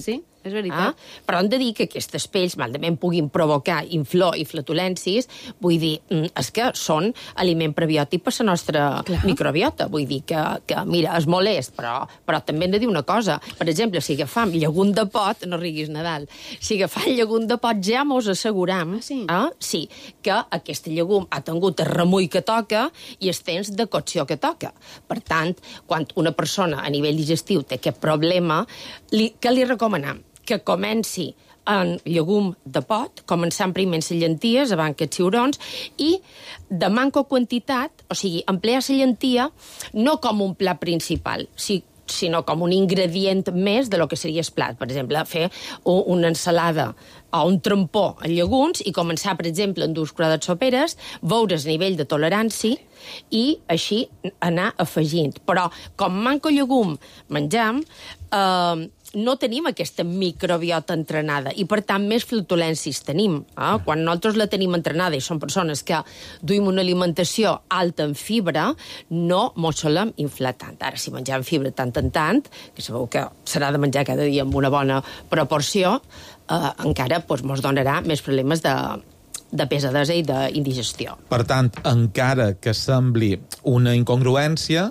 és veritat. Ah? Però hem de dir que aquestes pells malament puguin provocar inflor i flatulències, vull dir, és que són aliment prebiòtic per la nostra Clar. microbiota. Vull dir que, que, mira, és molest, però, però també hem de dir una cosa. Per exemple, si agafam llegum de pot, no riguis Nadal, si agafam llegum de pot ja mos asseguram ah, sí? Eh? Sí, que aquest llegum ha tingut el remull que toca i el temps de cocció que toca. Per tant, quan una persona a nivell digestiu té aquest problema, li, què li recomanem? Que comenci en llegum de pot, començant primer en les llenties, abans que els ciurons, i de manco quantitat, o sigui, emplear la llentia no com un plat principal, si, sinó com un ingredient més de lo que seria el plat. Per exemple, fer una ensalada o un trempó en llegums i començar, per exemple, en dues croades soperes, veure el nivell de tolerància i així anar afegint. Però, com manco llegum menjam, eh, no tenim aquesta microbiota entrenada i, per tant, més flatulències tenim. Eh? Quan nosaltres la tenim entrenada i són persones que duim una alimentació alta en fibra, no mos solem inflar tant. Ara, si mengem fibra tant en tant, que sabeu que serà de menjar cada dia amb una bona proporció, eh, encara doncs, mos donarà més problemes de, de pesadesa i d'indigestió. Per tant, encara que sembli una incongruència,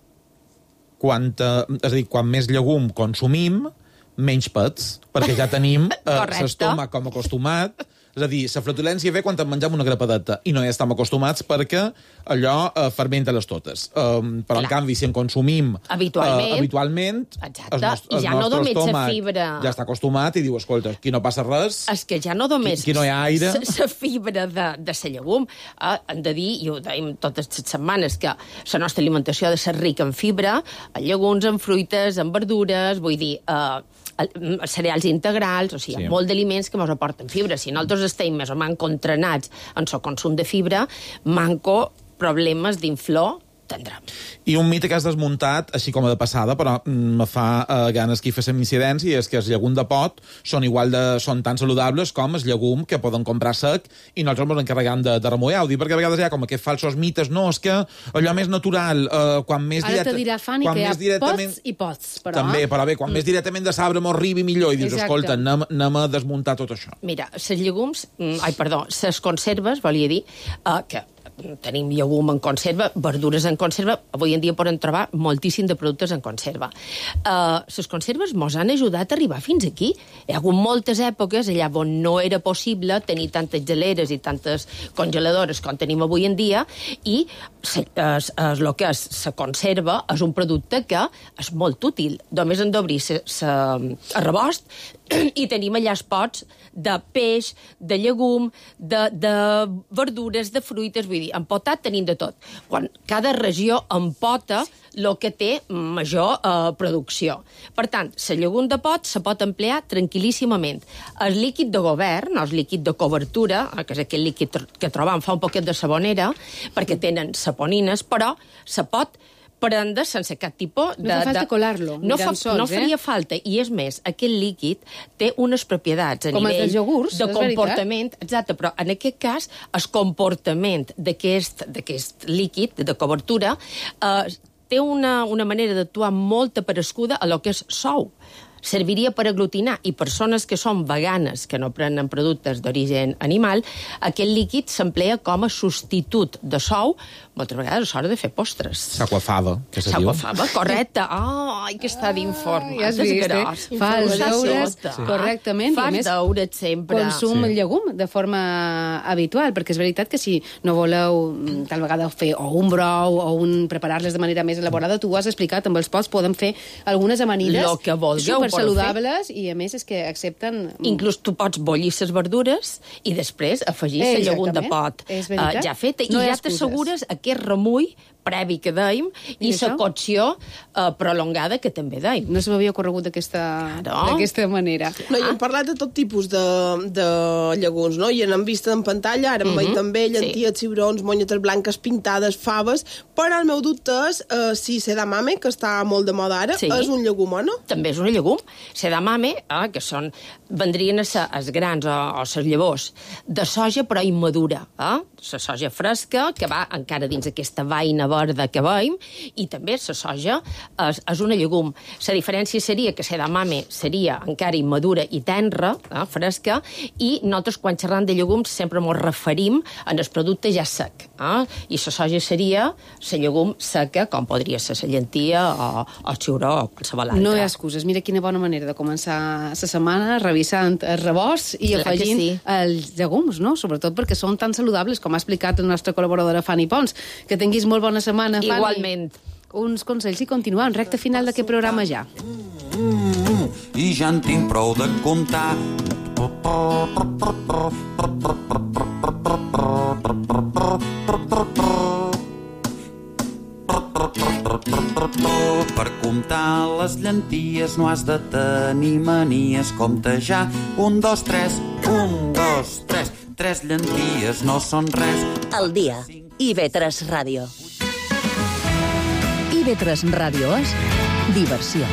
Quan, és a dir, quan més llegum consumim, menys pets, perquè ja tenim eh, l'estómac com acostumat. És a dir, la flatulència ve quan en mengem una grapadeta i no hi estem acostumats perquè allò eh, fermenta les totes. Um, però, Clar. en canvi, si en consumim habitualment, eh, habitualment Exacte. el, nost I ja el no nostre només estómac la fibra... ja està acostumat i diu, escolta, aquí no passa res. És que ja no només... Aquí, aquí no hi ha aire. La fibra de, de la llegum. Eh, hem de dir, i ho dèiem totes les setmanes, que la nostra alimentació ha de ser rica en fibra, en llegums, en fruites, en verdures, vull dir... Eh, cereals integrals, o sigui, sí. molt d'aliments que ens aporten fibra. Si nosaltres estem més o manco entrenats en el consum de fibra, manco problemes d'inflor tindrem. I un mite que has desmuntat, així com a de passada, però mm, me fa eh, ganes que hi fes incidència, és que els llegum de pot són igual de, són tan saludables com els llegum que poden comprar sec i nosaltres ens encarreguem de, de remuller. Ho dic perquè a vegades hi ha com aquests falsos mites, no, és que allò més natural, eh, quan més... Ara te dirà Fanny que hi ha directament... pots i pots, però... També, però bé, quan mm. més directament de sabre m'ho arribi millor i dius, Exacte. escolta, anem, anem a desmuntar tot això. Mira, les llegums, ai, perdó, les conserves, volia dir, eh, que tenim llegum en conserva, verdures en conserva, avui en dia poden trobar moltíssim de productes en conserva. Uh, les conserves mos han ajudat a arribar fins aquí. Hi ha hagut moltes èpoques allà on no era possible tenir tantes geleres i tantes congeladores com tenim avui en dia i el que és la conserva és un producte que és molt útil. Només hem d'obrir el rebost i tenim allà els pots de peix, de llegum, de, de verdures, de fruites, vull dir, empotat tenim de tot. Quan cada regió empota el que té major eh, producció. Per tant, la llegum de pot se pot emplear tranquil·líssimament. El líquid de govern, el líquid de cobertura, que és aquell líquid que trobam fa un poquet de sabonera, perquè tenen saponines, però se pot prendre sense cap tipus de... No fa falta colar-lo. No, fa, sols, no faria eh? falta. I és més, aquest líquid té unes propietats a Com nivell els iogurts, de és comportament. Veritat. Exacte, però en aquest cas el comportament d'aquest líquid de cobertura eh, té una, una manera d'actuar molt aparescuda a lo que és sou. Serviria per aglutinar, i persones que són veganes, que no prenen productes d'origen animal, aquest líquid s'emplea com a substitut de sou, moltes vegades a l'hora de fer postres. S'aquafava, que se diu. S'aquafava, correcte. Ai, que està d'informe. Ja has vist, eh? Fa els deures correctament. Fa els deures sempre. Consum el llegum de forma habitual, perquè és veritat que si no voleu tal vegada fer o un brou o un preparar-les de manera més elaborada, tu ho has explicat, amb els pots podem fer algunes amanides Lo que vulgueu, supersaludables i a més és que accepten... Inclús tu pots bollir les verdures i després afegir la llegum de pot uh, ja feta no i ja t'assegures aquest remull previ que dèiem i la cocció uh, prolongada que també dèiem. No se m'havia corregut d'aquesta no. manera. No, i hem parlat de tot tipus de, de llegums, no? I n'hem vist en pantalla, ara em mm -hmm. veig també llenties, sí. ciurons, monyetes blanques pintades, faves, però el meu dubte és uh, si sedamame, que està molt de moda ara, sí. és un llegum o no? També és un llegum. Sedamame, eh, que són, vendrien a ser els grans o, o les llavors de soja, però immadura. Eh? La soja fresca, que va encara dins aquesta vaina verda que veiem, i també la soja és, és una llegum. La diferència seria que l'edamame seria encara immadura i tenra, eh, fresca, i nosaltres quan xerram de llegums sempre ens referim al producte ja sec. Eh? I la soja seria la llegum seca, com podria ser la llentia o, o el xiuró o qualsevol altra. No hi ha excuses. Mira quina bona manera de començar la setmana revisant el rebost i Clar afegint sí. els llegums, no? Sobretot perquè són tan saludables, com ha explicat la nostra col·laboradora Fanny Pons. Que tinguis molt bona setmana, Fanny. Igualment. Uns consells i continuem. Recte final d'aquest programa ja. Mm, I ja en tinc prou de comptar. Per comptar les llenties no has de tenir manies. Compte ja. Un, dos, tres. Un, dos, tres. Tres llenties no són res. El dia. I ve tres Ràdio. I ve tres Ràdio és diversió.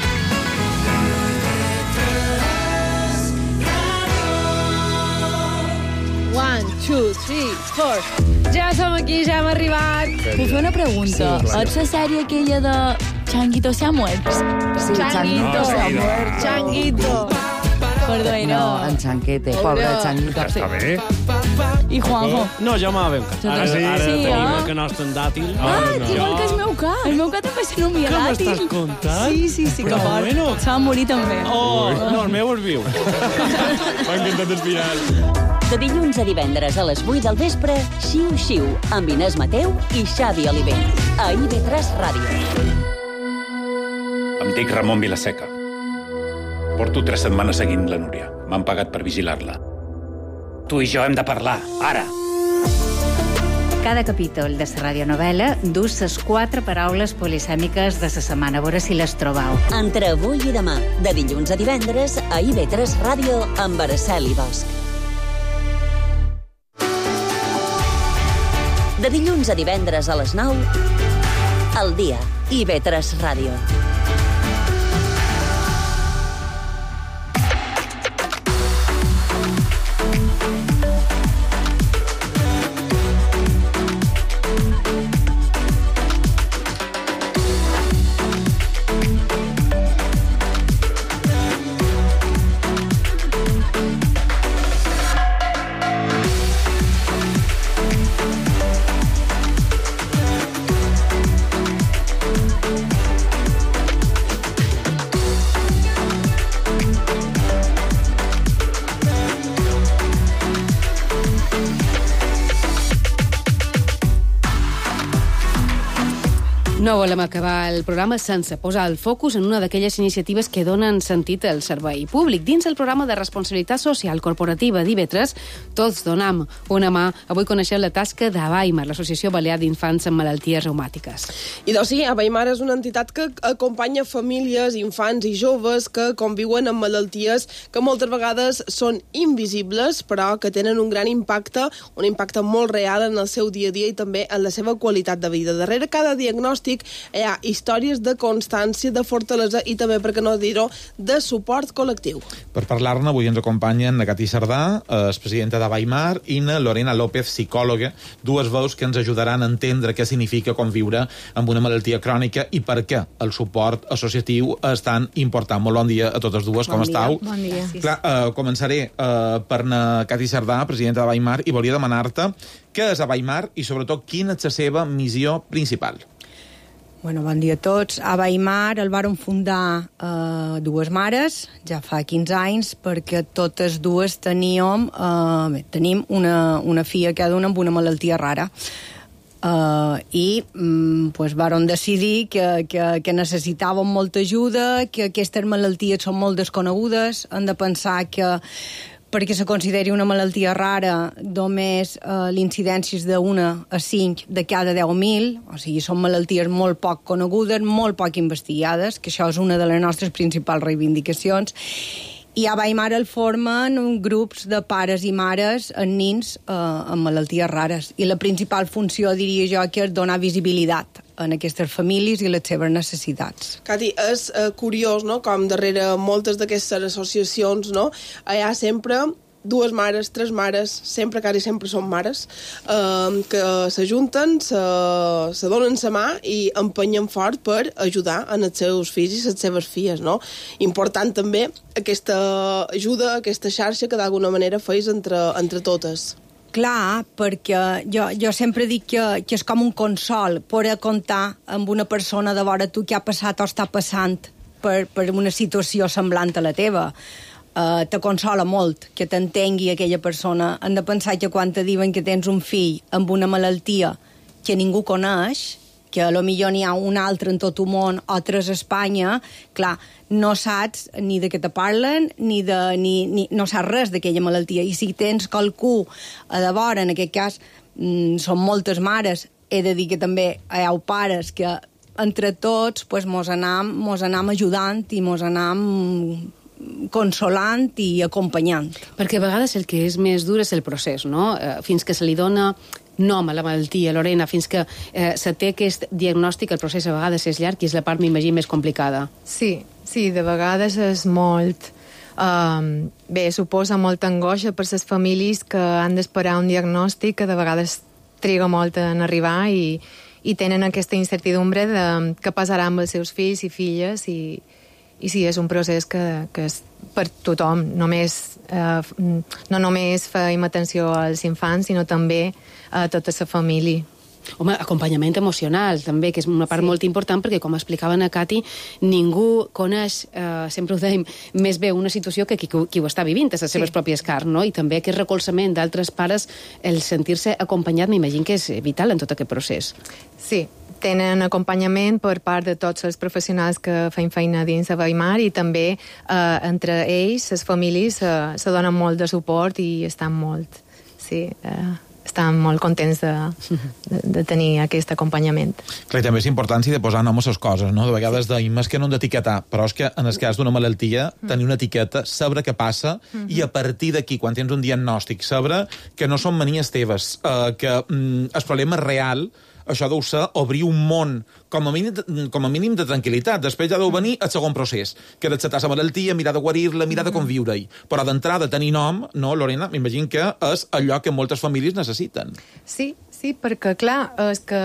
One, two, three, four. Ja som aquí, ja hem arribat. Puc fer una pregunta? Sí, claro. Ets la sèrie aquella de Changuito se ha muerto? Sí, Changuito. se ha muerto. Changuito. Perdó, No, en Chanquete, pobre Changuito. Està bé. I Juanjo? No, ja m'ha ben Ara Ara, sí. ara Sí, tenim eh? el canast en dàtil. Ah, no. igual que el meu ca. El meu ca també se nomia Què dàtil. m'estàs contant? Sí, sí, sí, que Però fort. bueno. Se va morir també. Oh, no, el meu és viu. M'ha encantat el final. De dilluns a divendres a les vuit del vespre, Xiu Xiu, amb Inés Mateu i Xavi Oliver. A I V tres Ràdio. Em dic Ramon Vilaseca. Porto tres setmanes seguint la Núria. M'han pagat per vigilar-la. Tu i jo hem de parlar, ara. Cada capítol de la radionovela dus les quatre paraules polisèmiques de la setmana. A veure si les trobeu. Entre avui i demà, de dilluns a divendres, a I V tres Ràdio, amb Araceli Bosch. De dilluns a divendres a les nou, El dia, I V tres Ràdio. No volem acabar el programa sense posar el focus en una d'aquelles iniciatives que donen sentit al servei públic. Dins el programa de responsabilitat social corporativa d'I V tres, tots donam una mà. Avui coneixem la tasca d'Abaimar, l'Associació Balear d'Infants amb Malalties Reumàtiques. I doncs sí, Abaimar és una entitat que acompanya famílies, infants i joves que conviuen amb malalties que moltes vegades són invisibles, però que tenen un gran impacte, un impacte molt real en el seu dia a dia i també en la seva qualitat de vida. Darrere cada diagnòstic hi ha històries de constància, de fortalesa i també, per què no dir-ho, de suport col·lectiu. Per parlar-ne avui ens acompanyen Nagati Sardà, és presidenta d'Abaimar, i na Lorena López, psicòloga, dues veus que ens ajudaran a entendre què significa conviure amb una malaltia crònica i per què el suport associatiu és tan important. Molt bon dia a totes dues, com Bon dia. estàu? Bon dia. Clar, eh, començaré eh, per Nagati Sardà, presidenta d'Abaimar, i volia demanar-te què és Abaimar i sobretot quina és la seva missió principal. Bueno, bon dia a tots. Abaimar el varen fundar eh, dues mares, ja fa quinze anys, perquè totes dues teníem, eh, bé, tenim una, una filla cada una amb una malaltia rara. Uh, i mm, pues, varen decidir que, que, que necessitàvem molta ajuda, que aquestes malalties són molt desconegudes, hem de pensar que perquè se consideri una malaltia rara, només eh, l'incidència és d'una a cinc de cada deu mil, o sigui, són malalties molt poc conegudes, molt poc investigades, que això és una de les nostres principals reivindicacions. I a Abaimar el formen grups de pares i mares en nins eh, amb malalties rares. I la principal funció, diria jo, que és donar visibilitat en aquestes famílies i les seves necessitats. Cati, és eh, curiós, no?, com darrere moltes d'aquestes associacions, no?, hi ha sempre dues mares, tres mares, sempre, quasi sempre són mares, eh, que s'ajunten, se, se donen la mà i empenyen fort per ajudar en els seus fills i les seves filles, no? Important també aquesta ajuda, aquesta xarxa que d'alguna manera feis entre, entre totes. Clar, perquè jo, jo sempre dic que, que és com un consol poder comptar amb una persona de vora tu que ha passat o està passant per, per una situació semblant a la teva. Uh, te consola molt que t'entengui aquella persona. Han de pensar que quan te diuen que tens un fill amb una malaltia que ningú coneix, que a lo millor n'hi ha un altre en tot el món o tres a Espanya, clar, no saps ni de què te parlen, ni de, ni, ni, no saps res d'aquella malaltia. I si tens qualcú a de vora, en aquest cas mm, són moltes mares, he de dir que també hi ha pares que entre tots pues, mos, anam, mos anam ajudant i mos anam consolant i acompanyant. Perquè a vegades el que és més dur és el procés, no? Eh, fins que se li dona nom a la malaltia, Lorena, fins que eh, se té aquest diagnòstic, el procés a vegades és llarg i és la part, m'imagino, més complicada. Sí, sí, de vegades és molt... Um, bé, suposa molta angoixa per les famílies que han d'esperar un diagnòstic que de vegades triga molt en arribar i, i tenen aquesta incertidumbre de què passarà amb els seus fills i filles i, i sí, és un procés que, que és per tothom, només, eh, no només feim atenció als infants, sinó també a tota la família. Home, acompanyament emocional, també, que és una part sí. molt important, perquè, com explicaven a Cati, ningú coneix, eh, sempre ho dèiem, més bé una situació que qui, qui ho està vivint, a les seves sí. pròpies carns, no? I també aquest recolzament d'altres pares, el sentir-se acompanyat, m'imagino que és vital en tot aquest procés. Sí, tenen acompanyament per part de tots els professionals que feien feina dins de Weimar i també eh, entre ells, les famílies, eh, se donen molt de suport i estan molt... Sí, eh, estan molt contents de, de, de tenir aquest acompanyament. Clar, també és important si de posar nom a les coses, no? De vegades deim, és que no hem d'etiquetar, però és que en el cas d'una malaltia, tenir una etiqueta, saber què passa, mm-hmm. i a partir d'aquí, quan tens un diagnòstic, saber que no són manies teves, eh, que mm, el problema és real, això deu ser obrir un món, com a mínim, com a mínim de tranquil·litat. Després ja deu venir el segon procés, que és acceptar la malaltia, mirar de guarir-la, mirar de conviure-hi. Però d'entrada, tenir nom, no, Lorena, m'imagino que és allò que moltes famílies necessiten. Sí, sí, perquè, clar, és que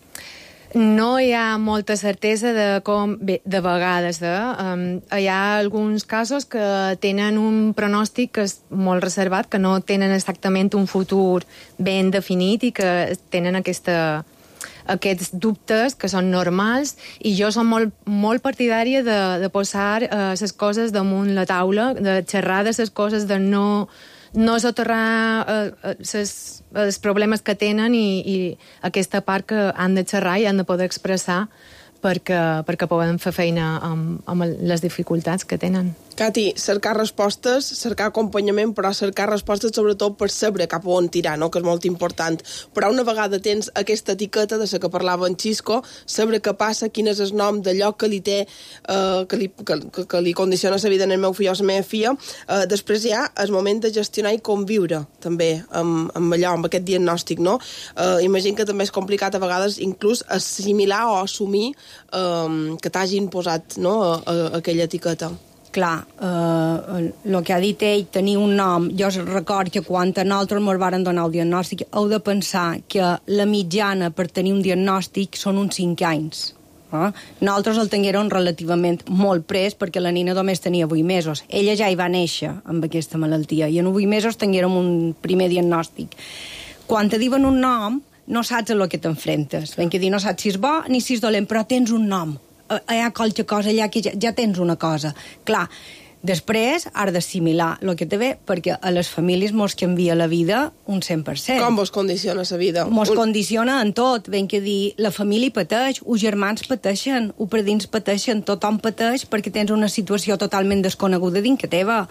no hi ha molta certesa de com... Bé, de vegades, eh? Um, hi ha alguns casos que tenen un pronòstic que és molt reservat, que no tenen exactament un futur ben definit i que tenen aquesta... aquests dubtes que són normals i jo som molt, molt partidària de, de posar les uh, coses damunt la taula, de xerrar de les coses, de no, no soterrar uh, ses, els problemes que tenen i, i aquesta part que han de xerrar i han de poder expressar perquè, perquè poden fer feina amb, amb les dificultats que tenen. Cati, cercar respostes, cercar acompanyament, però cercar respostes sobretot per saber cap on tirar, no? Que és molt important. Però una vegada tens aquesta etiqueta de la que parlava en Xisco, saber què passa, quin és el nom d'allò que li té, eh, que, li, que, que, que li condiciona la vida en el meu fill o la meva filla, eh, després hi ha el moment de gestionar i conviure també amb, amb allò, amb aquest diagnòstic, no? Eh, imagino que també és complicat a vegades inclús assimilar o assumir eh, que t'hagin posat, no, a, a, aquella etiqueta. Clar, el eh, que ha dit ell, tenir un nom, jo record que quan a nosaltres ens varen donar el diagnòstic, heu de pensar que la mitjana per tenir un diagnòstic són uns cinc anys. Eh? Nosaltres el tinguérem relativament molt pres perquè la nina només tenia vuit mesos. Ella ja hi va néixer amb aquesta malaltia i en vuit mesos tinguérem un primer diagnòstic. Quan te diuen un nom, no saps a lo que t'enfrentes. Ben que dir, no saps si és bo ni si és dolent, però tens un nom. Hi ha qualque cosa allà que ja, ja tens una cosa. Clar, després has d'assimilar el que te ve, perquè a les famílies mos canvia la vida un cent per cent. Com vos condiciona la vida? Mos un... condiciona en tot. Ben que dir, la família pateix, els germans pateixen, els predins pateixen, tothom pateix perquè tens una situació totalment desconeguda dins que teva.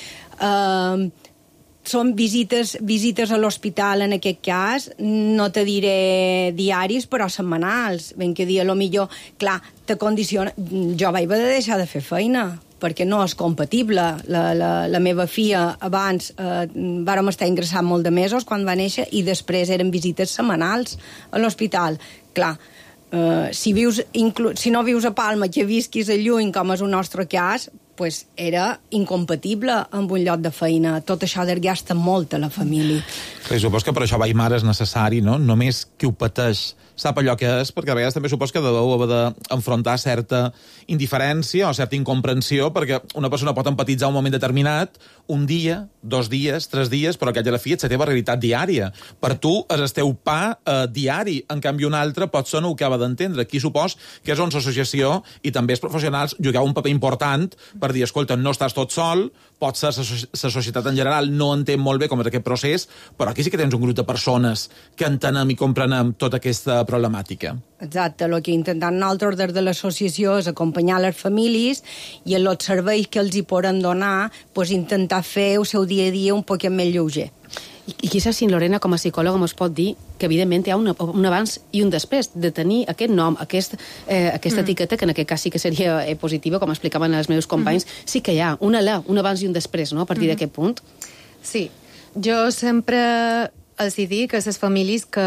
Uh, són visites, visites a l'hospital, en aquest cas, no te diré diaris, però setmanals. Ben que dir, a lo millor, clar, te condiciona... Jo vaig haver de deixar de fer feina, perquè no és compatible. La, la, la meva filla abans eh, vàrem estar ingressant molt de mesos quan va néixer i després eren visites setmanals a l'hospital. Clar, eh, si, vius, inclu... si no vius a Palma, que visquis a lluny, com és el nostre cas, pues, era incompatible amb un lloc de feina. Tot això desgasta molt a la família. I supos que per això Weimar és necessari, no? Només qui ho pateix sap allò que és, perquè a vegades també supos que deveu haver d'enfrontar certa indiferència o certa incomprensió, perquè una persona pot empatitzar un moment determinat, un dia, dos dies, tres dies, però aquella a la fi és la teva realitat diària. Per tu és el teu pa eh, diari, en canvi un altre potser no ho acaba d'entendre. Aquí supos que és on l'associació i també els professionals jugueu un paper important per dir, escolta, no estàs tot sol, potser la societat en general no entén molt bé com és aquest procés, però aquí sí que tens un grup de persones que entenem i comprenem tota aquesta problemàtica. Exacte, el que intentem nosaltres des de l'associació és acompanyar les famílies i en els serveis que els hi podem donar, pues, intentar fer el seu dia a dia un poc més lleuger. I, i quizás si Lorena, com a psicòloga, ens pot dir que, evidentment, hi ha un, un abans i un després de tenir aquest nom, aquest, eh, aquesta mm. etiqueta, que en aquest cas sí que seria eh, positiva, com explicaven els meus companys, mm. sí que hi ha una la, un abans i un després, no?, a partir mm. d'aquest punt. Sí, jo sempre els dic a les famílies que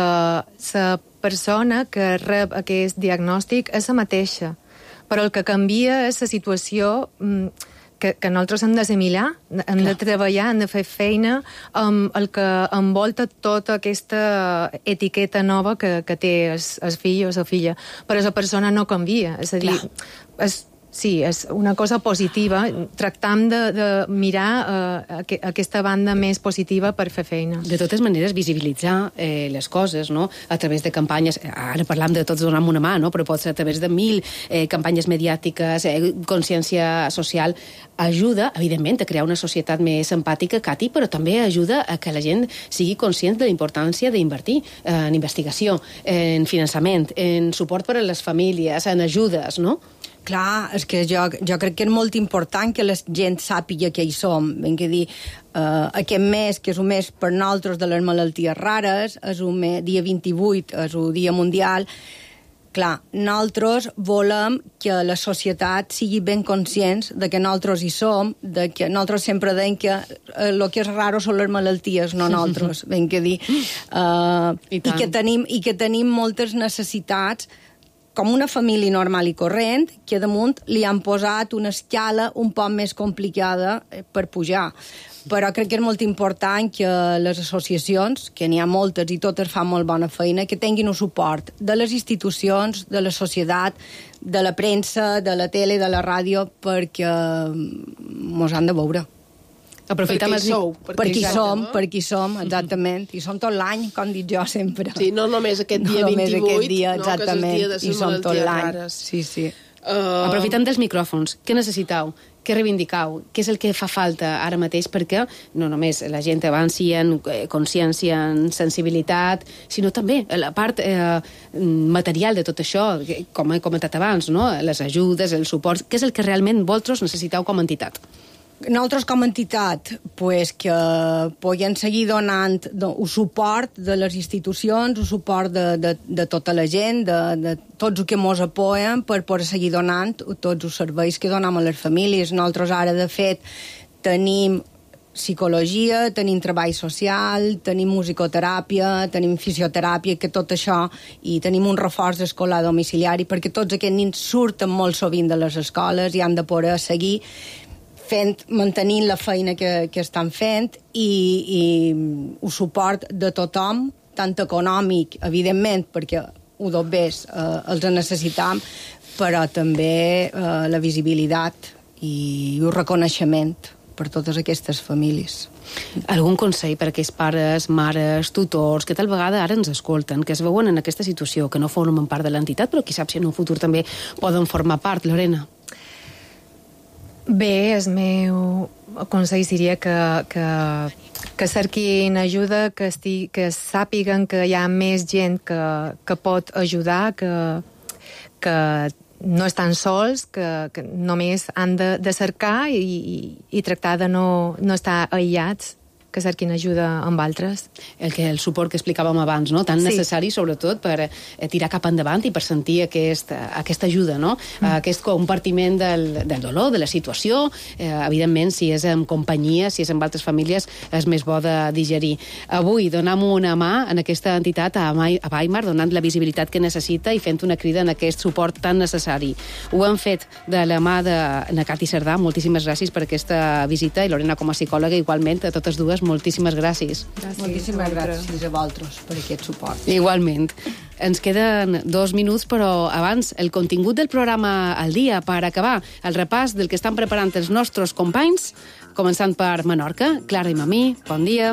la persona que rep aquest diagnòstic és la mateixa, però el que canvia és la situació que, que nosaltres hem d'assimilar, hem Clar. de treballar, hem de fer feina amb el que envolta tota aquesta etiqueta nova que, que té el, el fill o la filla, però la persona no canvia, és a dir, és, sí, és una cosa positiva, tractam de, de mirar uh, aqu aquesta banda més positiva per fer feina. De totes maneres, visibilitzar eh, les coses, no?, a través de campanyes, ara parlam de tots donar una mà, no?, però pot ser a través de mil eh, campanyes mediàtiques, eh, consciència social, ajuda, evidentment, a crear una societat més empàtica, Cati, però també ajuda a que la gent sigui conscient de la importància d'invertir eh, en investigació, en finançament, en suport per a les famílies, en ajudes, no? Clar, és que jo, jo crec que és molt important que la gent sàpiga que hi som. Ben que dir, eh, aquest mes, que és un mes per nosaltres de les malalties rares, és un mes, dia vint-i-vuit, és un dia mundial. Clar, nosaltres volem que la societat sigui ben conscients de que nosaltres hi som, de que nosaltres sempre deim que el eh, que és raro són les malalties, no nosaltres, ben que dir. Eh, I, i, que tenim, I que tenim moltes necessitats com una família normal i corrent, que damunt li han posat una escala un poc més complicada per pujar. Però crec que és molt important que les associacions, que n'hi ha moltes i totes fan molt bona feina, que tinguin un suport de les institucions, de la societat, de la premsa, de la tele, de la ràdio, perquè mos han de veure. Aprofitem perquè hi sou. Per qui som, per qui som, exactament. I som tot l'any, com dic jo sempre. Sí, no només aquest dia no vint-i-vuit, només aquest dia, exactament, no, que és el dia de les i som tot l'any. Sí, sí. Uh... Aprofitem dels micròfons. Què necessiteu? Què reivindicau? Què és el que fa falta ara mateix? Perquè no només la gent avanci en consciència, en sensibilitat, sinó també la part eh, material de tot això, com he comentat abans, no? Les ajudes, el suport. Què és el que realment vosaltres necessiteu com a entitat? Nosaltres com a entitat, pues, que puguem seguir donant el suport de les institucions, el suport de, de, de tota la gent, de, de tots els que mos apoyen per poder seguir donant tots els serveis que donem a les famílies. Nosaltres ara, de fet, tenim psicologia, tenim treball social, tenim musicoteràpia, tenim fisioteràpia, que tot això, i tenim un reforç escolar domiciliari, perquè tots aquests nens surten molt sovint de les escoles i han de poder seguir fent, mantenint la feina que, que estan fent i, i el suport de tothom, tant econòmic, evidentment, perquè ho dobbers eh, els necessitam, però també eh, la visibilitat i el reconeixement per totes aquestes famílies. Algun consell per a aquells pares, mares, tutors, que tal vegada ara ens escolten, que es veuen en aquesta situació, que no formen part de l'entitat, però qui sap si en un futur també poden formar part, Lorena? Bé, el meu consell seria que, que, que cerquin ajuda, que, esti, que sàpiguen que hi ha més gent que, que pot ajudar, que, que no estan sols, que, que només han de, de cercar i, i, i tractar de no, no estar aïllats que cerquin ajuda amb altres. El, que, el suport que explicàvem abans, no? Tan Sí. necessari, sobretot, per eh, tirar cap endavant i per sentir aquest, aquesta ajuda, no? Mm. Aquest compartiment del, del dolor, de la situació. Eh, evidentment, si és en companyia, si és amb altres famílies, és més bo de digerir. Avui donem una mà en aquesta entitat a, Mai, a Weimar, donant la visibilitat que necessita i fent una crida en aquest suport tan necessari. Ho hem fet de la mà de na Cati Cerdà. Moltíssimes gràcies per aquesta visita i Lorena com a psicòloga igualment, a totes dues, moltíssimes gràcies. gràcies Moltíssimes gràcies a vosaltres per aquest suport. Igualment. Ens queden dos minuts, però abans el contingut del programa al dia per acabar el repàs del que estan preparant els nostres companys, començant per Menorca. Clara i Mamí, bon dia.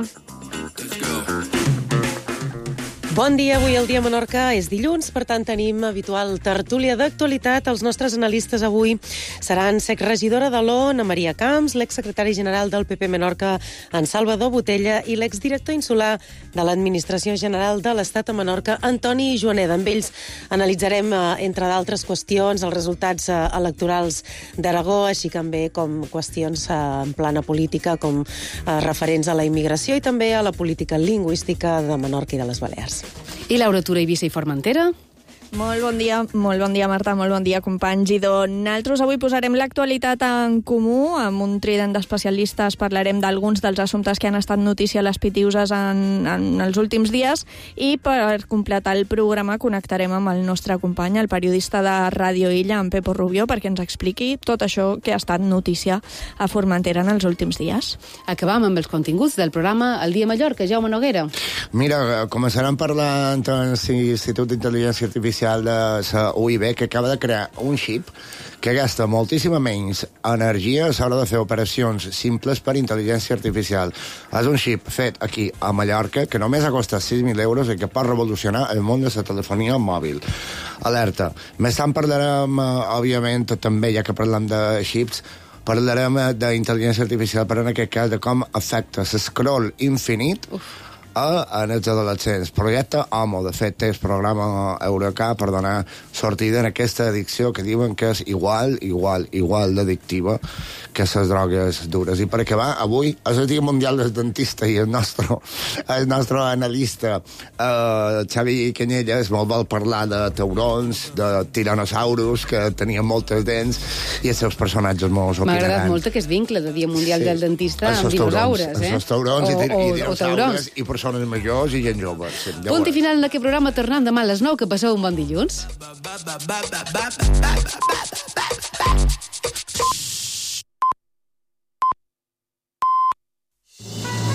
Bon dia, avui el dia a Menorca és dilluns, per tant tenim habitual tertúlia d'actualitat. Els nostres analistes avui seran l'exregidora de l'O, Ana Maria Camps, l'exsecretari general del P P Menorca, en Salvador Botella, i l'exdirector insular de l'Administració General de l'Estat a Menorca, Antoni Joaneda. Amb ells analitzarem, entre d'altres qüestions, els resultats electorals d'Aragó, així també com qüestions en plana política, com referents a la immigració i també a la política lingüística de Menorca i de les Balears. I Laura Tura, Eivissa i Formentera? Molt bon dia, molt bon dia, Marta, molt bon dia, companys. I doncs, nosaltres avui posarem l'actualitat en comú. Amb un trident d'especialistes parlarem d'alguns dels assumptes que han estat notícia a les Pitiuses en, en els últims dies, i per completar el programa connectarem amb el nostre company, el periodista de Ràdio Illa, en Pepo Rubió, perquè ens expliqui tot això que ha estat notícia a Formentera en els últims dies. Acabam amb els continguts del programa El dia a Mallorca. Jaume Noguera. Mira, començarem parlant amb l'Institut d'Intel·ligència Artificial de la U I B, que acaba de crear un xip que gasta moltíssima menys energia a l'hora de fer operacions simples per intel·ligència artificial. És un xip fet aquí a Mallorca que només ha costat sis mil euros i que pot revolucionar el món de la telefonia mòbil. Alerta. Més tant parlarem, òbviament, també, ja que parlem de xips, parlarem d'intel·ligència artificial, però en aquest cas de com afecta l'escroll infinit Uf. a els adolescents. Projecte Homo, de fet, té el programa Eureka per donar sortida en aquesta addicció que diuen que és igual, igual, igual d'addictiva que les drogues dures. I per acabar, avui és el Dia Mundial del Dentista i el nostre, el nostre analista eh, Xavi Canyelles molt vol parlar de taurons, de tiranosaurus, que tenien moltes dents, i els seus personatges molt opinaran. M'ha agradat molt aquest vincle de Dia Mundial sí. del Dentista amb dinosaures, eh? Els taurons o, i, o, i dinosaures i persones majors i gent jove. Sí, punt i final en aquest programa, tornant demà a les nou, que passeu un bon dilluns.